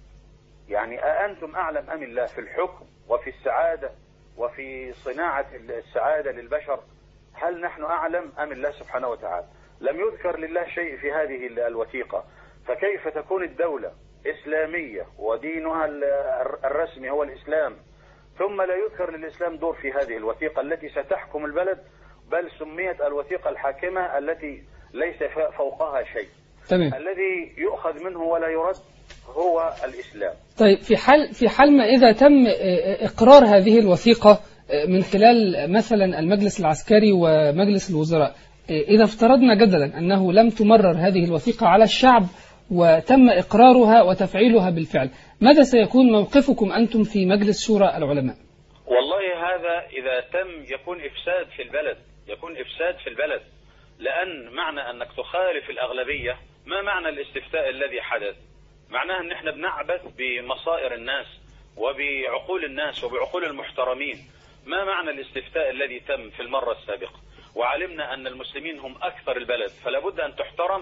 يعني أأنتم أعلم أم الله في الحكم وفي السعادة وفي صناعة السعادة للبشر؟ هل نحن أعلم أم الله سبحانه وتعالى؟ لم يذكر لله شيء في هذه الوثيقة، فكيف تكون الدولة إسلامية ودينها الرسمي هو الإسلام، ثم لا يذكر للإسلام دور في هذه الوثيقة التي ستحكم البلد، بل سميت الوثيقة الحاكمة التي ليس فوقها شيء. تمام. الذي يؤخذ منه ولا يرد هو الإسلام. طيب، في حال ما إذا تم إقرار هذه الوثيقة من خلال مثلا المجلس العسكري ومجلس الوزراء، إذا افترضنا جدلا أنه لم تمرر هذه الوثيقة على الشعب وتم إقرارها وتفعيلها بالفعل، ماذا سيكون موقفكم أنتم في مجلس شورى العلماء؟ والله هذا إذا تم يكون إفساد في البلد، يكون إفساد في البلد، لأن معنى أنك تخالف الأغلبية ما معنى الاستفتاء الذي حدث؟ معناه أن احنا بنعبث بمصائر الناس وبعقول الناس وبعقول المحترمين. ما معنى الاستفتاء الذي تم في المرة السابقة؟ وعلمنا أن المسلمين هم أكثر البلد، فلا بد أن تحترم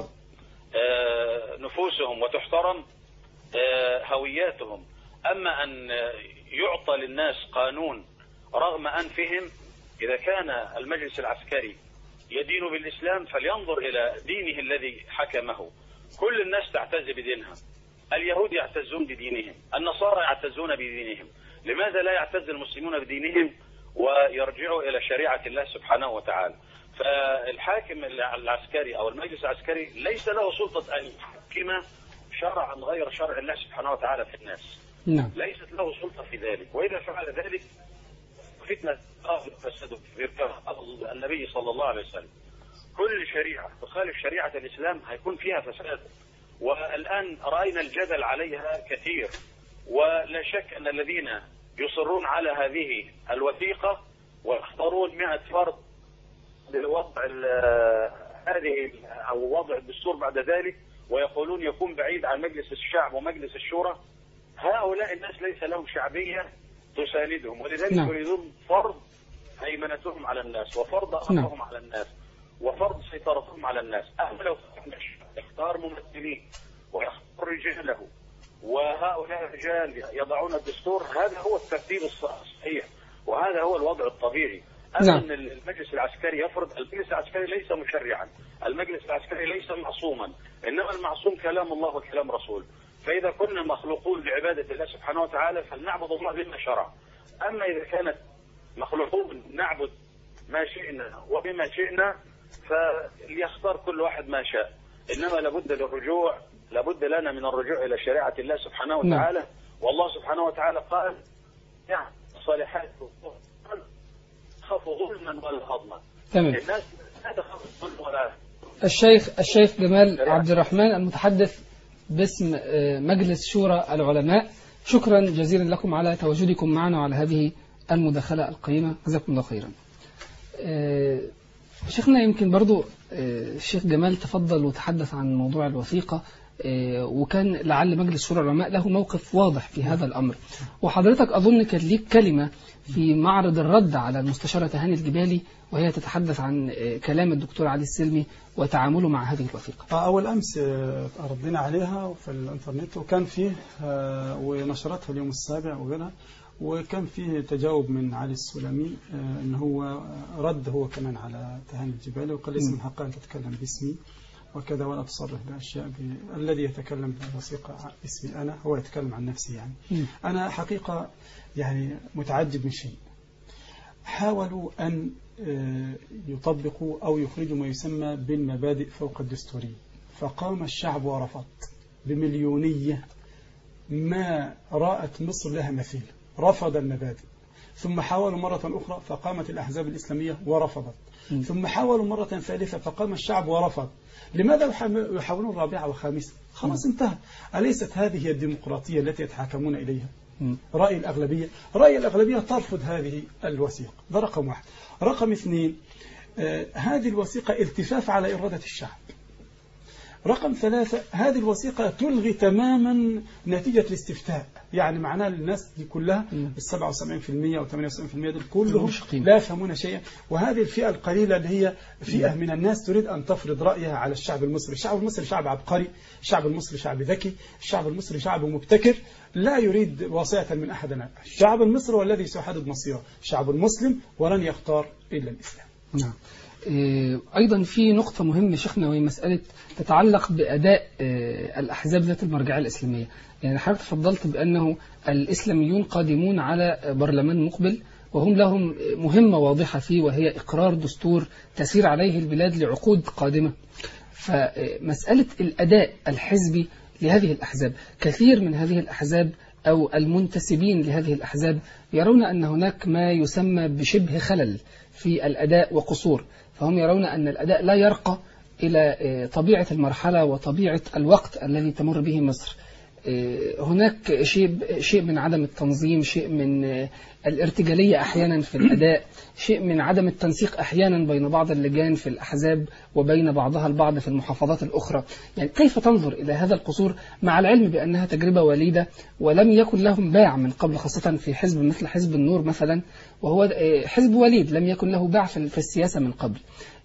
نفوسهم وتحترم هوياتهم. أما أن يعطى للناس قانون رغم أنفهم، إذا كان المجلس العسكري يدين بالإسلام فلينظر إلى دينه الذي حكمه. كل الناس تعتز بدينها، اليهود يعتزون بدينهم، النصارى يعتزون بدينهم، لماذا لا يعتز المسلمون بدينهم ويرجعوا إلى شريعة الله سبحانه وتعالى؟ فالحاكم العسكري أو المجلس العسكري ليس له سلطة أن يحكم شرعا غير شرع الله سبحانه وتعالى في الناس. نعم. ليست له سلطة في ذلك، وإذا فعل ذلك فتنة فسد النبي صلى الله عليه وسلم. كل شريعة تخالف شريعة الإسلام هيكون فيها فساد، والآن رأينا الجدل عليها كثير، ولا شك أن الذين يصرون على هذه الوثيقة ويختارون 100 فرد لوضع هذه أو وضع الدستور بعد ذلك، ويقولون يكون بعيد عن مجلس الشعب ومجلس الشورى، هؤلاء الناس ليس لهم شعبية تساندهم، ولذلك يريدون فرض هيمنتهم على الناس وفرض أمرهم على الناس وفرض سيطرتهم على الناس. أما لو يختار ممثلين ويختار رجاله وهؤلاء الرجال يضعون الدستور، هذا هو الترتيب الصحيح وهذا هو الوضع الطبيعي. أما أن المجلس العسكري يفرض، المجلس العسكري ليس مشرعا، المجلس العسكري ليس معصوما، إنما المعصوم كلام الله وكلام رسول. فإذا كنا مخلوقون لعبادة الله سبحانه وتعالى فلنعبد الله بما شرع. أما إذا كانت مخلوقون نعبد ما شئنا وبما شئنا فليختار كل واحد ما شاء، إنما لابد لنا من الرجوع إلى شريعة الله سبحانه وتعالى. والله سبحانه وتعالى قال يعني الصالحات خافوا ظلما ولا هضما. تمام. الناس لا تخاف الظلم ولا الشيخ جمال عبد الرحمن المتحدث باسم مجلس شورى العلماء، شكرا جزيلا لكم على تواجدكم معنا وعلى هذه المداخلة القيمة، جزاكم الله خيرا. شيخنا يمكن برضو الشيخ جمال تفضل وتحدث عن موضوع الوثيقة، وكان لعل مجلس شورى العلماء له موقف واضح في هذا الأمر، وحضرتك أظن كان ليك كلمة في معرض الرد على المستشارة تهاني الجبالي وهي تتحدث عن كلام الدكتور علي السلمي وتعامله مع هذه الوثيقة. أول أمس ردينا عليها في الإنترنت، وكان فيه ونشرتها اليوم السابع وغيرها، وكان فيه تجاوب من علي السلمي أن هو رد هو كمان على تهاني الجبالي وقال ليس من حقها أن تتكلم باسمي وكذا ولا تصرح بأشياء الذي يتكلم بالوثيقة اسمي أنا هو يتكلم عن نفسي. يعني أنا حقيقة يعني متعجب من شيء، حاولوا أن يطبقوا أو يخرجوا ما يسمى بالمبادئ فوق الدستورية، فقام الشعب ورفض بمليونية ما رأت مصر لها مثيل، رفض المبادئ. ثم حاولوا مرة أخرى فقامت الأحزاب الإسلامية ورفضت، ثم حاولوا مرة ثالثة فقام الشعب ورفض. لماذا يحاولون رابعة وخامسة؟ خلاص انتهى. أليست هذه هي الديمقراطية التي يتحاكمون إليها؟ رأي الأغلبية ترفض هذه الوثيقة، ده رقم واحد. رقم اثنين، هذه الوثيقة التفاف على إرادة الشعب. رقم ثلاثة، هذه الوثيقة تلغي تماما نتيجة الاستفتاء، يعني معناها الناس دي كلها 77% أو 78% دول كلهم لا يفهمون شيئا، وهذه الفئة القليلة اللي هي فئة من الناس تريد أن تفرض رأيها على الشعب المصري. الشعب المصري شعب عبقري، الشعب المصري شعب ذكي، الشعب المصري شعب مبتكر، لا يريد وصية من أحد. الشعب المصري هو الذي سيحدد مصيره، الشعب المسلم ولن يختار إلا الإسلام. نعم. أيضا في نقطة مهمة شيخنا، وهي مسألة تتعلق بأداء الأحزاب ذات المرجعية الإسلامية. يعني حضرتك تفضلت بأنه الإسلاميون قادمون على برلمان مقبل وهم لهم مهمة واضحة فيه، وهي إقرار دستور تسير عليه البلاد لعقود قادمة. فمسألة الأداء الحزبي لهذه الأحزاب، كثير من هذه الأحزاب أو المنتسبين لهذه الأحزاب يرون أن هناك ما يسمى بشبه خلل في الأداء وقصور، فهم يرون أن الأداء لا يرقى إلى طبيعة المرحلة وطبيعة الوقت الذي تمر به مصر. هناك شيء من عدم التنظيم، شيء من الارتجالية أحيانا في الأداء، شيء من عدم التنسيق أحيانا بين بعض اللجان في الأحزاب وبين بعضها البعض في المحافظات الأخرى. يعني كيف تنظر إلى هذا القصور مع العلم بأنها تجربة وليدة ولم يكن لهم باع من قبل، خاصة في حزب مثل حزب النور مثلا، وهو حزب وليد لم يكن له باع في السياسة من قبل.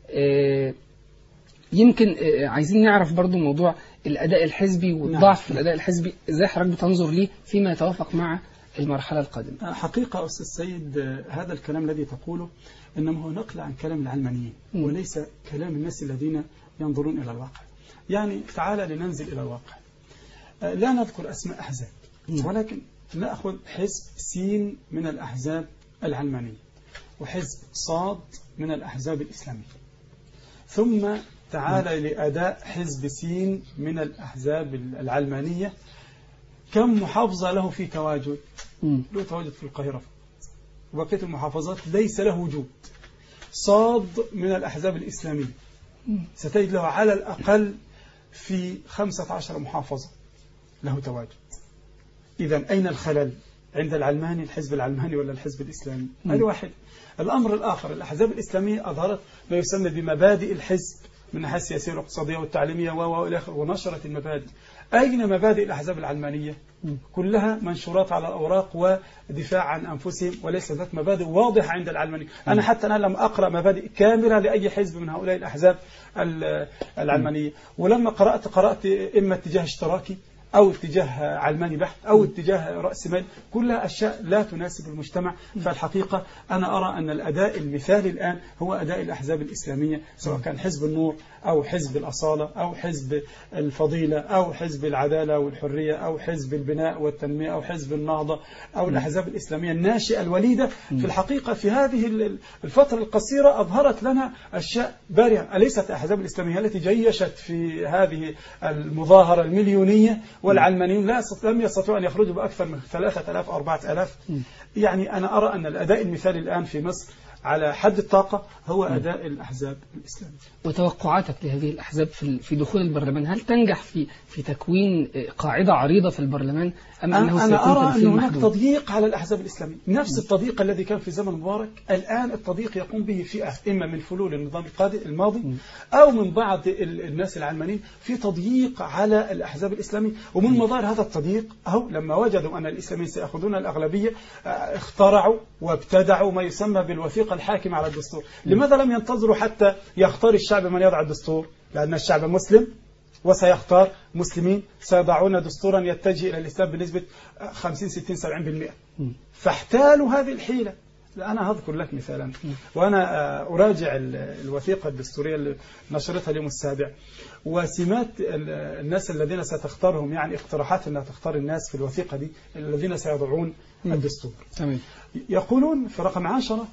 يمكن عايزين نعرف برضو موضوع الأداء الحزبي والضعف في الأداء الحزبي، إزاي حضرتك بتنظر ليه فيما يتوافق مع المرحلة القادمة؟ حقيقة أستاذ سيد، هذا الكلام الذي تقوله إنما هو نقل عن كلام العلمانيين وليس كلام الناس الذين ينظرون إلى الواقع. يعني تعالى لننزل إلى الواقع، لا نذكر أسماء أحزاب، ولكن نأخذ حزب سين من الأحزاب العلمانية وحزب صاد من الأحزاب الإسلامية. ثم تعال لأداء حزب سين من الأحزاب العلمانية. كم محافظة له في تواجد؟ له تواجد في القاهرة فقط، وبقية المحافظات ليس له وجود. صاد من الأحزاب الإسلامية ستجد له على الأقل في 15 محافظة له تواجد. إذن أين الخلل؟ عند العلماني، الحزب العلماني ولا الحزب الإسلامي؟ هذا واحد. الأمر الآخر، الأحزاب الإسلامية أظهرت ما يسمى بمبادئ الحزب من الناحية السياسية والاقتصادية والتعليمية وإلى آخره، ونشرت المبادئ. أين مبادئ الأحزاب العلمانية؟ كلها منشورات على الأوراق ودفاع عن أنفسهم، وليس ذات مبادئ واضحة عند العلمانية. أنا حتى أنا لم أقرأ مبادئ كاملة لأي حزب من هؤلاء الأحزاب العلمانية، ولما قرأت إما اتجاه اشتراكي أو اتجاه علماني بحت أو اتجاه رأس مال، كلها أشياء لا تناسب المجتمع. فالحقيقة أنا أرى أن الأداء المثالي الآن هو أداء الأحزاب الإسلامية، سواء كان حزب النور أو حزب الأصالة أو حزب الفضيلة أو حزب العدالة والحرية أو حزب البناء والتنمية أو حزب النهضة أو الأحزاب الإسلامية الناشئة الوليدة. في الحقيقة في هذه الفترة القصيرة أظهرت لنا أشياء بارعة. أليست الأحزاب الإسلامية التي جيشت في هذه المظاهرة المليونية، والعلمانيون لم يستطيعوا أن يخرجوا بأكثر من 3000 أو 4000. يعني أنا أرى أن الأداء المثالي الآن في مصر على حد الطاقة هو أداء الأحزاب الإسلامية. وتوقعاتك لهذه الأحزاب في دخول البرلمان، هل تنجح في تكوين قاعدة عريضة في البرلمان أم أنه أنا أرى أن هناك تضييق على الأحزاب الإسلامية، نفس التضييق الذي كان في زمن مبارك. الآن التضييق يقوم به فئة، إما من فلول النظام الماضي أو من بعض الناس العلمانيين، في تضييق على الأحزاب الإسلامية. ومن مظاهر هذا التضييق أهو لما وجدوا أن الإسلاميين سيأخذون الأغلبية اخترعوا وابتدعوا ما يسمى بالوثيقة الحاكمة على الدستور. لماذا لم ينتظروا حتى يختار الشعب من يضع الدستور؟ لأن الشعب مسلم وسيختار مسلمين سيضعون دستورا يتجه إلى الإسلام بنسبة 50 60 70%. فاحتالوا هذه الحيلة. أنا أذكر لك مثالا، وأنا أراجع الوثيقة الدستورية اللي نشرتها اليوم السابع، وسمات الناس الذين ستختارهم، يعني اقتراحات أنها تختار الناس في الوثيقة دي الذين سيضعون الدستور. يقولون في رقم 10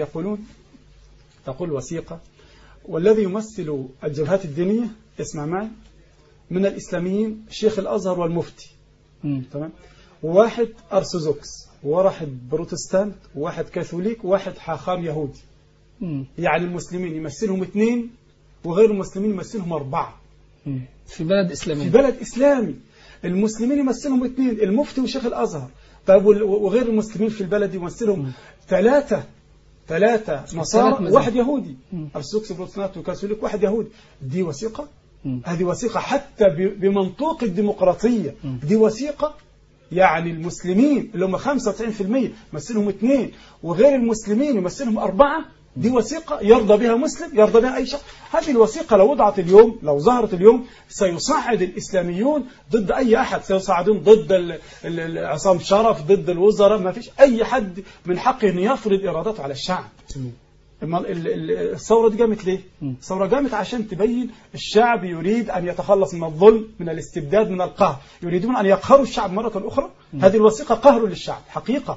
تقول الوثيقة: والذي يمثل الجبهات الدينية، اسمع معي، من الإسلاميين شيخ الأزهر والمفتي، تمام، وواحد أرثوذكس وواحد بروتستانت وواحد كاثوليك وواحد حاخام يهودي. يعني المسلمين يمثلهم 2 وغير المسلمين يمثلهم 4 في بلد إسلامي. في بلد إسلامي المسلمين يمثلهم 2، المفتي وشيخ الأزهر. طيب وغير المسلمين في البلد يمثلهم 3 نصارى وواحد يهودي، أرثوذكس بروتستانت وكاثوليك وواحد يهودي. دي وثيقة؟ هذه وثيقة حتى بمنطوق الديمقراطية. دي وثيقة يعني المسلمين اللي هم 95% يمثلهم 2 وغير المسلمين يمثلهم 4. دي وثيقة يرضى بها مسلم، يرضى بها أي شخص؟ هذه الوثيقة لو وضعت اليوم، لو ظهرت اليوم، سيصعد الإسلاميون ضد أي أحد. سيصعدون ضد عصام شرف، ضد الوزراء. ما فيش أي حد من حقه أن يفرض إرادته على الشعب. الثورة دي قامت ليه؟ الثورة قامت عشان تبين الشعب يريد أن يتخلص من الظلم، من الاستبداد، من القهر. يريدون أن يقهروا الشعب مرة أخرى. هذه الوثيقة قهر للشعب حقيقة،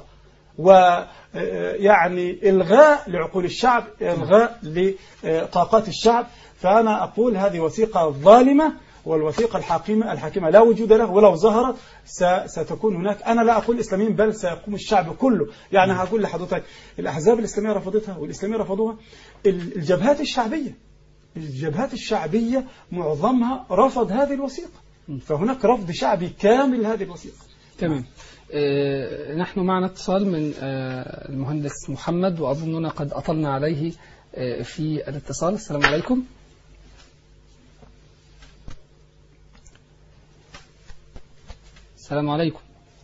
ويعني إلغاء لعقول الشعب، إلغاء لطاقات الشعب. فأنا أقول هذه وثيقة ظالمة، والوثيقة الحاكمة لا وجود له، ولو ظهرت ستكون هناك. أنا لا أقول الإسلاميين، بل سيقوم الشعب كله. يعني هقول لحضرتك الأحزاب الإسلامية رفضتها والإسلاميين رفضوها. الجبهات الشعبية معظمها رفض هذه الوثيقة. فهناك رفض شعبي كامل لهذه الوثيقة. تمام. نحن معنا اتصال من المهندس محمد، وأظننا قد أطلنا عليه في الاتصال. السلام عليكم. السلام عليكم.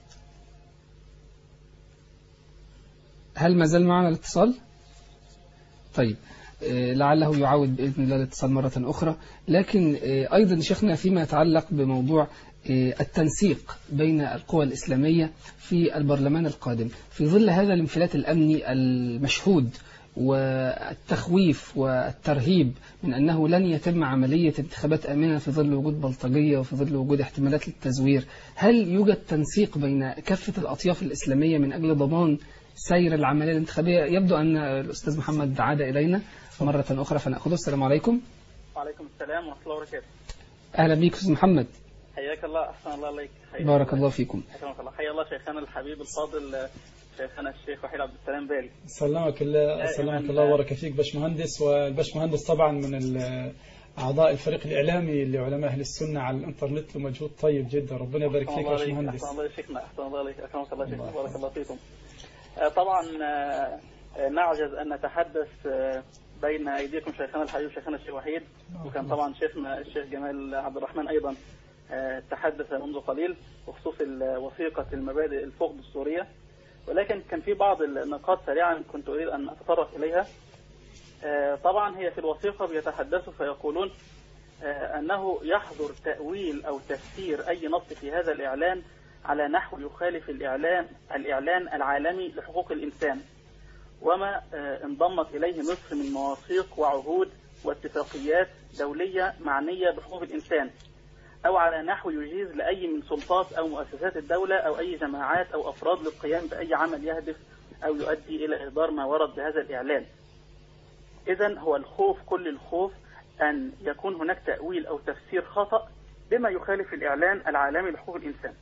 هل ما زال معنا الاتصال؟ طيب، لعله يعاود بإذن الله الاتصال مرة أخرى. لكن أيضا شيخنا فيما يتعلق بموضوع التنسيق بين القوى الإسلامية في البرلمان القادم في ظل هذا الانفلات الأمني المشهود والتخويف والترهيب من أنه لن يتم عملية انتخابات آمنة في ظل وجود بلطجية وفي ظل وجود احتمالات للتزوير، هل يوجد تنسيق بين كافة الأطياف الإسلامية من أجل ضمان سير العملية الانتخابية؟ يبدو أن الأستاذ محمد عاد إلينا مرة أخرى فنأخذه. السلام عليكم. وعليكم السلام ورحمة الله وبركاته. أهلا بيك أستاذ محمد. حياك الله، أحسن الله عليك. بارك الله فيكم. حياك الله. حيا الله شيخنا الحبيب الفاضل شيخنا الشيخ وحيد عبد السلام بالي. سلامك الله وبارك فيك باشمهندس، والباشمهندس طبعا من أعضاء الفريق الإعلامي لعلماء أهل السنة على الإنترنت، ومجهود طيب جدا. ربنا يبارك فيك يا باشمهندس. أحسن الله شيخنا، أحسن الله عليك، أكرمك الله شيخنا، بارك الله فيكم. طبعا نعجز أن نتحدث بين أيديكم شيخنا الحبيب شيخنا الشيخ وحيد، وكان طبعا شيخنا الشيخ جمال عبد الرحمن أيضا تحدث منذ قليل بخصوص وثيقة المبادئ الفقد السورية، ولكن كان في بعض النقاط سريعا كنت أريد أن أتطرق إليها. طبعا هي في الوثيقة بيتحدثوا فيقولون أنه يحظر تأويل أو تفسير أي نص في هذا الإعلان على نحو يخالف الإعلان العالمي لحقوق الإنسان وما انضمت إليه مصر من مواثيق وعهود واتفاقيات دولية معنية بحقوق الإنسان، أو على نحو يجيز لأي من سلطات أو مؤسسات الدولة أو أي جماعات أو أفراد للقيام بأي عمل يهدف أو يؤدي إلى إهدار ما ورد بهذا الإعلان. إذن هو الخوف، كل الخوف أن يكون هناك تأويل أو تفسير خطأ بما يخالف الإعلان العالمي لحقوق الإنسان.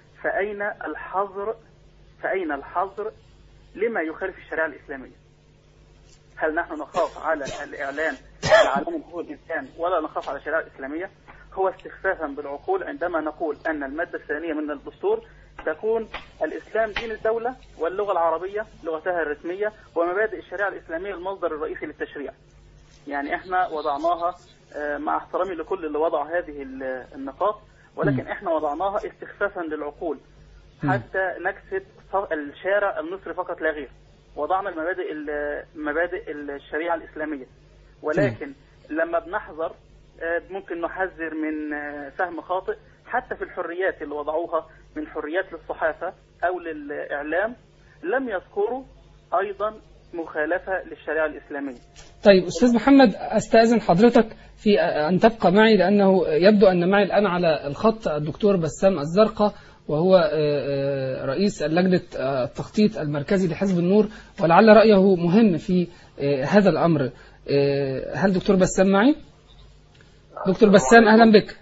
فأين الحظر لما يخالف الشريعة الإسلامية؟ هل نحن نخاف على الإعلان العالمي لحقوق الإنسان ولا نخاف على الشريعة الإسلامية؟ هو استخفافا بالعقول عندما نقول أن المادة الثانية من الدستور تكون الإسلام دين الدولة واللغة العربية لغتها الرسمية ومبادئ الشريعة الإسلامية المصدر الرئيسي للتشريع. يعني احنا وضعناها مع احترامي لكل اللي وضع هذه النقاط، ولكن احنا وضعناها استخفافا للعقول حتى نكسب الشارع المصري فقط لا غير. وضعنا مبادئ الشريعة الإسلامية، ولكن لما بنحذر ممكن نحذر من فهم خاطئ حتى في الحريات اللي وضعوها من حريات للصحافة أو للإعلام، لم يذكروا أيضا مخالفة للشريعة الإسلامية. طيب أستاذ محمد، أستأذن حضرتك في أن تبقى معي، لأنه يبدو أن معي الآن على الخط الدكتور بسام الزرقاء، وهو رئيس لجنة التخطيط المركزي لحزب النور، ولعل رأيه مهم في هذا الأمر. هل دكتور بسام معي؟ دكتور بسام أهلا بك.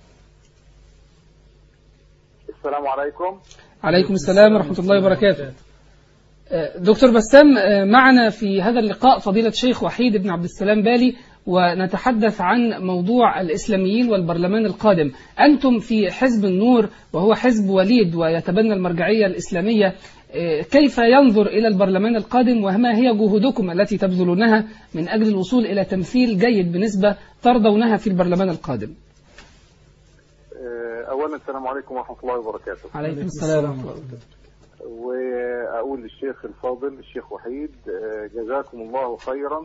السلام عليكم. عليكم السلام ورحمة الله وبركاته. دكتور بسام، معنا في هذا اللقاء فضيلة الشيخ وحيد بن عبد السلام بالي، ونتحدث عن موضوع الإسلاميين والبرلمان القادم. أنتم في حزب النور وهو حزب وليد ويتبنى المرجعية الإسلامية، كيف ينظر إلى البرلمان القادم وما هي جهودكم التي تبذلونها من أجل الوصول إلى تمثيل جيد بنسبة ترضونها في البرلمان القادم؟ أولا السلام عليكم ورحمة الله وبركاته. عليكم السلام ورحمة الله وبركاته. وأقول للشيخ الفاضل الشيخ وحيد جزاكم الله خيرا،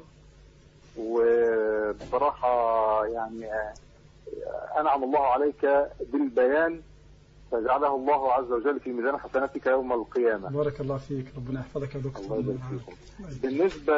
وبصراحة يعني أنعم الله عليك بالبيان فجعله الله عز وجل في ميزان حسناتك يوم القيامة. بارك الله فيك، ربنا يحفظك يا دكتور. الله يبارك فيكم. بالنسبة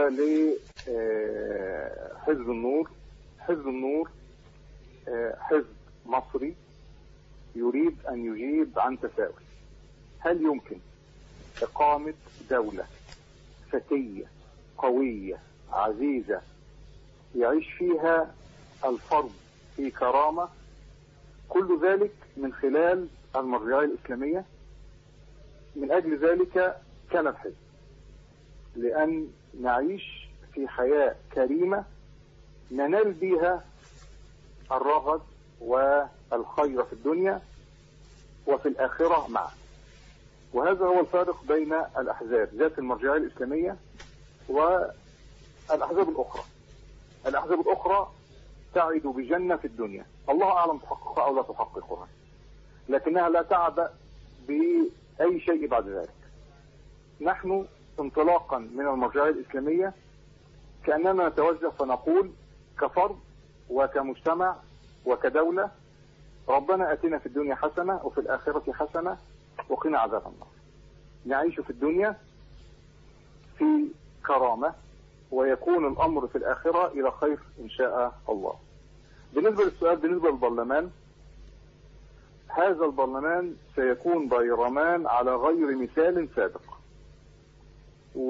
لحزب النور، حزب النور حزب مصري يريد أن يجيب عن تساؤل: هل يمكن إقامة دولة فتية قوية عزيزة يعيش فيها الفرد في كرامة، كل ذلك من خلال المرجعية الإسلامية؟ من أجل ذلك كان الحزب، لأن نعيش في حياة كريمة ننال بها الرغد والخير في الدنيا وفي الآخرة معا. وهذا هو الفارق بين الأحزاب ذات المرجعية الإسلامية والأحزاب الأخرى. الأحزاب الأخرى تعد بجنة في الدنيا، الله أعلم تحققها أو لا تحققها، لكنها لا تعبأ بأي شيء بعد ذلك. نحن انطلاقا من المرجعية الإسلامية كأننا نتوجه فنقول كفرد وكمجتمع وكدولة: ربنا أتنا في الدنيا حسنة وفي الآخرة حسنة وقنا عذاب النار. نعيش في الدنيا في كرامة ويكون الأمر في الآخرة إلى خير إن شاء الله. بالنسبة للسؤال بالنسبة للبرلمان، هذا البرلمان سيكون برلمان على غير مثال سابق،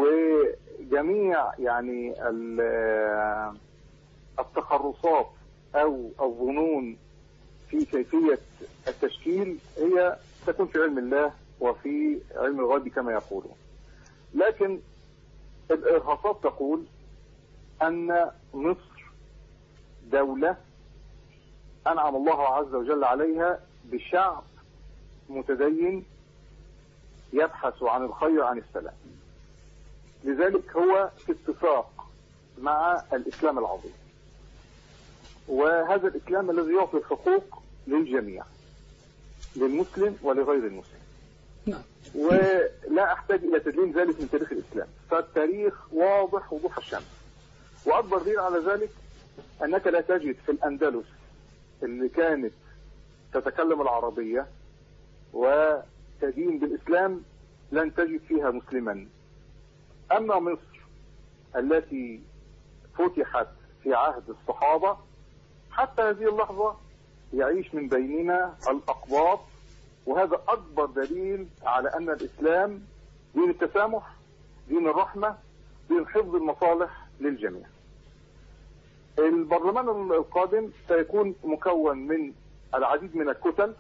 وجميع يعني التخرصات أو الظنون في كيفية التشكيل هي تكون في علم الله وفي علم الغيب كما يقولون. لكن الإرهاصات تقول أن مصر دولة أنعم الله عز وجل عليها بشعب متدين يبحث عن الخير عن السلام، لذلك هو في اتفاق مع الإسلام العظيم، وهذا الإسلام الذي يعطي الحقوق للجميع، للمسلم ولغير المسلم. ولا أحتاج إلى تدليل ذلك من تاريخ الإسلام، فالتاريخ واضح وضوح الشمس. وأكبر دليل على ذلك أنك لا تجد في الأندلس اللي كانت تتكلم العربية وتدين بالإسلام لن تجد فيها مسلما. أما مصر التي فتحت في عهد الصحابة حتى هذه اللحظة يعيش من بيننا الأقباط، وهذا أكبر دليل على أن الإسلام دين التسامح، دين الرحمة، دين حفظ المصالح للجميع. البرلمان القادم سيكون مكون من العديد من الكتل،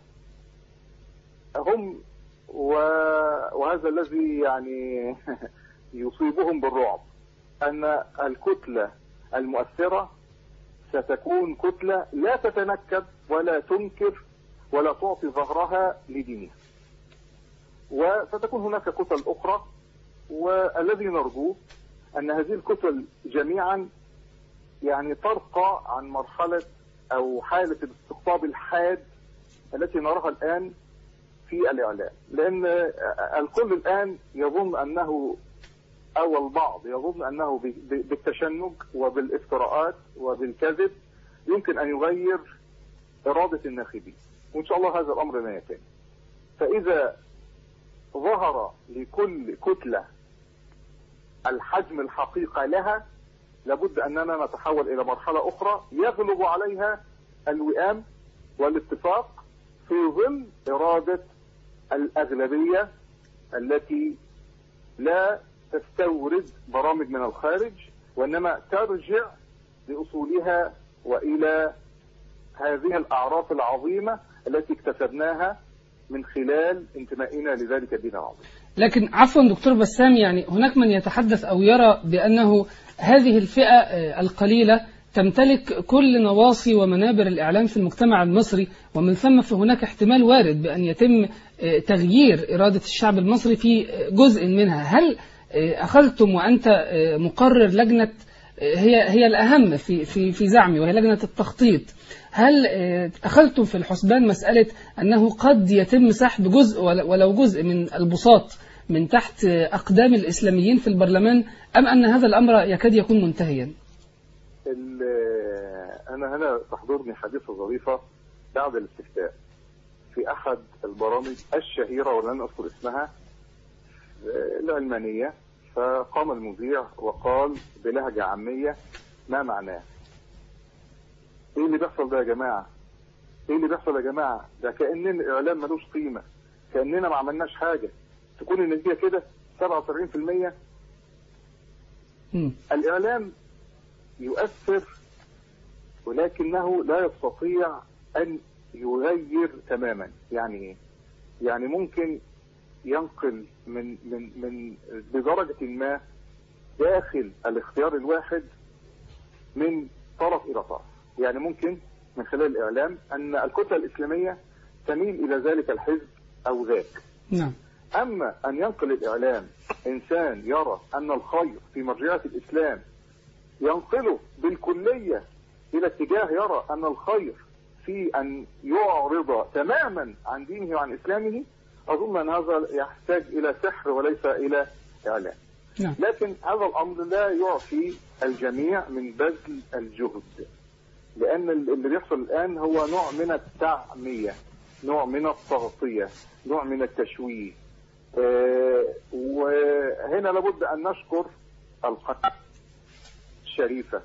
هم وهذا الذي يعني يصيبهم بالرعب أن الكتلة المؤثرة ستكون كتلة لا تتنكب ولا تنكر ولا تعطي ظهرها لدينها، وستكون هناك كتل أخرى، والذي نرجوه أن هذه الكتل جميعا يعني ترقى عن مرحلة أو حالة الاستقطاب الحاد التي نراها الآن في الإعلام، لأن الكل الآن يظن أنه أو البعض يظن أنه بالتشنج وبالافتراءات وبالكذب يمكن أن يغير إرادة الناخبين، وإن شاء الله هذا الأمر لا يتم. فإذا ظهر لكل كتلة الحجم الحقيقة لها لابد أننا نتحول إلى مرحلة أخرى يغلب عليها الوئام والاتفاق في ظل إرادة الأغلبية التي لا تستورد برامج من الخارج وإنما ترجع لأصولها وإلى هذه الأعراف العظيمة التي اكتسبناها من خلال انتمائنا لذلك الدين العظيم. لكن عفوا دكتور بسام، يعني هناك من يتحدث أو يرى بأنه هذه الفئة القليلة تمتلك كل نواصي ومنابر الإعلام في المجتمع المصري، ومن ثم فهناك احتمال وارد بأن يتم تغيير إرادة الشعب المصري في جزء منها. هل أخذتم وأنت مقرر لجنة هي الأهم في زعمي وهي لجنة التخطيط، هل أخذتم في الحسبان مسألة أنه قد يتم سحب جزء ولو جزء من البساط من تحت أقدام الإسلاميين في البرلمان، أم أن هذا الأمر يكاد يكون منتهيا؟ أنا هنا تحضرني حادثة ظريفة بعد الاستفتاء في أحد البرامج الشهيرة ولن أذكر اسمها العلمانية، فقام المذيع وقال بلهجة عامية ما معناه؟ ايه اللي بيحصل ده يا جماعة؟ ايه اللي بيحصل يا جماعة؟ ده كأن الإعلام ملوش قيمة، كأننا ما عملناش حاجة، تكون النتيجة كده 77%. الإعلام يؤثر ولكنه لا يستطيع أن يغير تماما. يعني ايه؟ يعني ممكن ينقل من بدرجة ما داخل الاختيار الواحد من طرف إلى طرف. يعني ممكن من خلال الإعلام أن الكتلة الإسلامية تميل إلى ذلك الحزب أو ذاك. نعم. أما أن ينقل الإعلام إنسان يرى أن الخير في مرجعية الإسلام ينقله بالكلية إلى اتجاه يرى أن الخير في أن يعرض تماما عن دينه وعن إسلامه، أظن أن هذا يحتاج إلى سحر وليس إلى إعلام. نعم. لكن هذا الأمر لا يعفي الجميع من بذل الجهد، لأن اللي بيحصل الآن هو نوع من التعمية، نوع من التغطية، نوع من التشويه. وهنا لابد أن نشكر القناة الشريفة.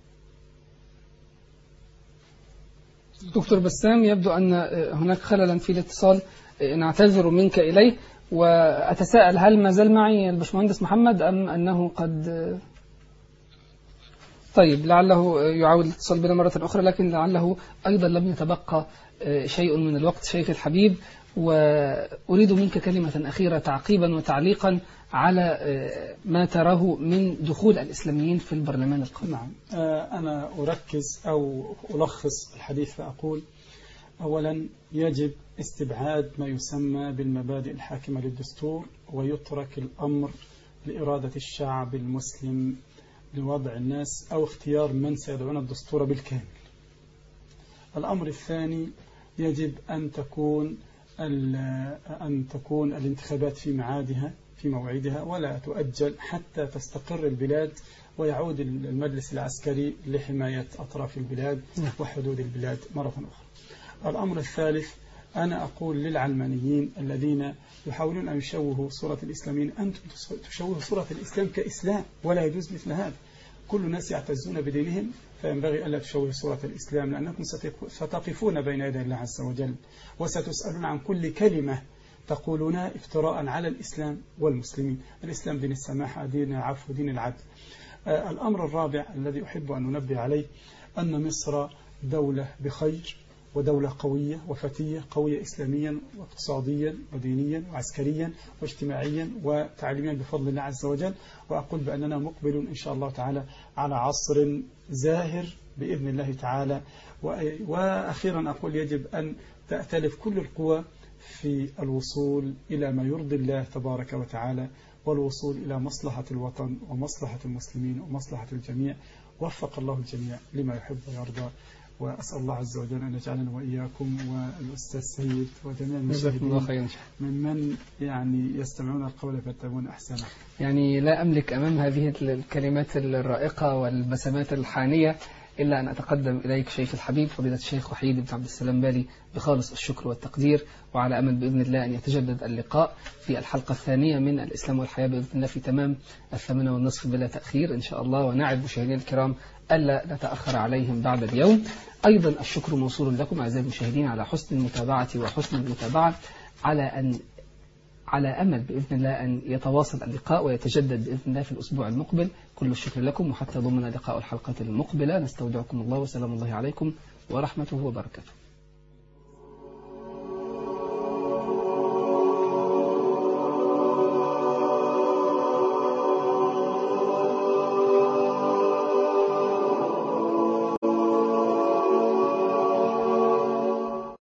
دكتور بسام، يبدو أن هناك خللا في الاتصال، نعتذر منك إليه، وأتساءل هل ما زال معي الباشمهندس محمد أم أنه قد طيب لعله يعاود الاتصال بنا مرة أخرى، لكن لعله أيضا لم يتبقى شيء من الوقت شيخ الحبيب، وأريد منك كلمة أخيرة تعقيبا وتعليقا على ما تراه من دخول الإسلاميين في البرلمان القادم. نعم، أنا أركز أو ألخص الحديث فأقول: أولا، يجب استبعاد ما يسمى بالمبادئ الحاكمة للدستور، ويترك الأمر لإرادة الشعب المسلم لوضع الناس أو اختيار من سيدعون الدستور بالكامل. الأمر الثاني، يجب أن تكون الانتخابات في ميعادها في موعدها، ولا تؤجل حتى تستقر البلاد ويعود المجلس العسكري لحماية أطراف البلاد وحدود البلاد مرة أخرى. الأمر الثالث، أنا أقول للعلمانيين الذين يحاولون أن يشوهوا صورة الإسلاميين: أنتم تشوهوا صورة الإسلام كإسلام، ولا يجوز مثل هذا. كل الناس يعتزون بدينهم، فينبغي ألا تشوهوا صورة الإسلام، لأنكم ستقفون بين يدي الله عز وجل وستسألون عن كل كلمة تقولونها افتراء على الإسلام والمسلمين. الإسلام دين السماحة، دين العفو، دين العدل. الأمر الرابع الذي أحب أن ننبه عليه أن مصر دولة بخير، ودولة قوية وفتية، قوية إسلاميا واقتصاديا ودينيا وعسكريا واجتماعيا وتعليميا بفضل الله عز وجل. وأقول بأننا مقبل إن شاء الله تعالى على عصر زاهر بإذن الله تعالى. وأخيرا أقول: يجب أن تأتلف كل القوى في الوصول إلى ما يرضي الله تبارك وتعالى، والوصول إلى مصلحة الوطن ومصلحة المسلمين ومصلحة الجميع. وفق الله الجميع لما يحب ويرضى، وأسأل الله عز وجل أن يجعلنا وإياكم والأستاذ سيد وجميع المشاهدين ممن يستمعون القول فيتبعون أحسنه. لا أملك أمام هذه الكلمات الرائقة والبسمات الحانية إلا أن أتقدم إليك شيخ الحبيب فضيلة الشيخ وحيد بن عبد السلام بالي بخالص الشكر والتقدير، وعلى أمل بإذن الله أن يتجدد اللقاء في الحلقة الثانية من الإسلام والحياة بإذن الله في تمام 8:30 بلا تأخير إن شاء الله. ونعد مشاهدينا الكرام ألا نتأخر عليهم بعد اليوم. أيضا الشكر موصول لكم أعزائي المشاهدين على حسن المتابعة وحسن المتابعة، على أمل بإذن الله أن يتواصل اللقاء ويتجدد بإذن الله في الأسبوع المقبل. كل الشكر لكم، وحتى ضمن لقاء الحلقة المقبلة نستودعكم الله، وسلام الله عليكم ورحمته وبركاته.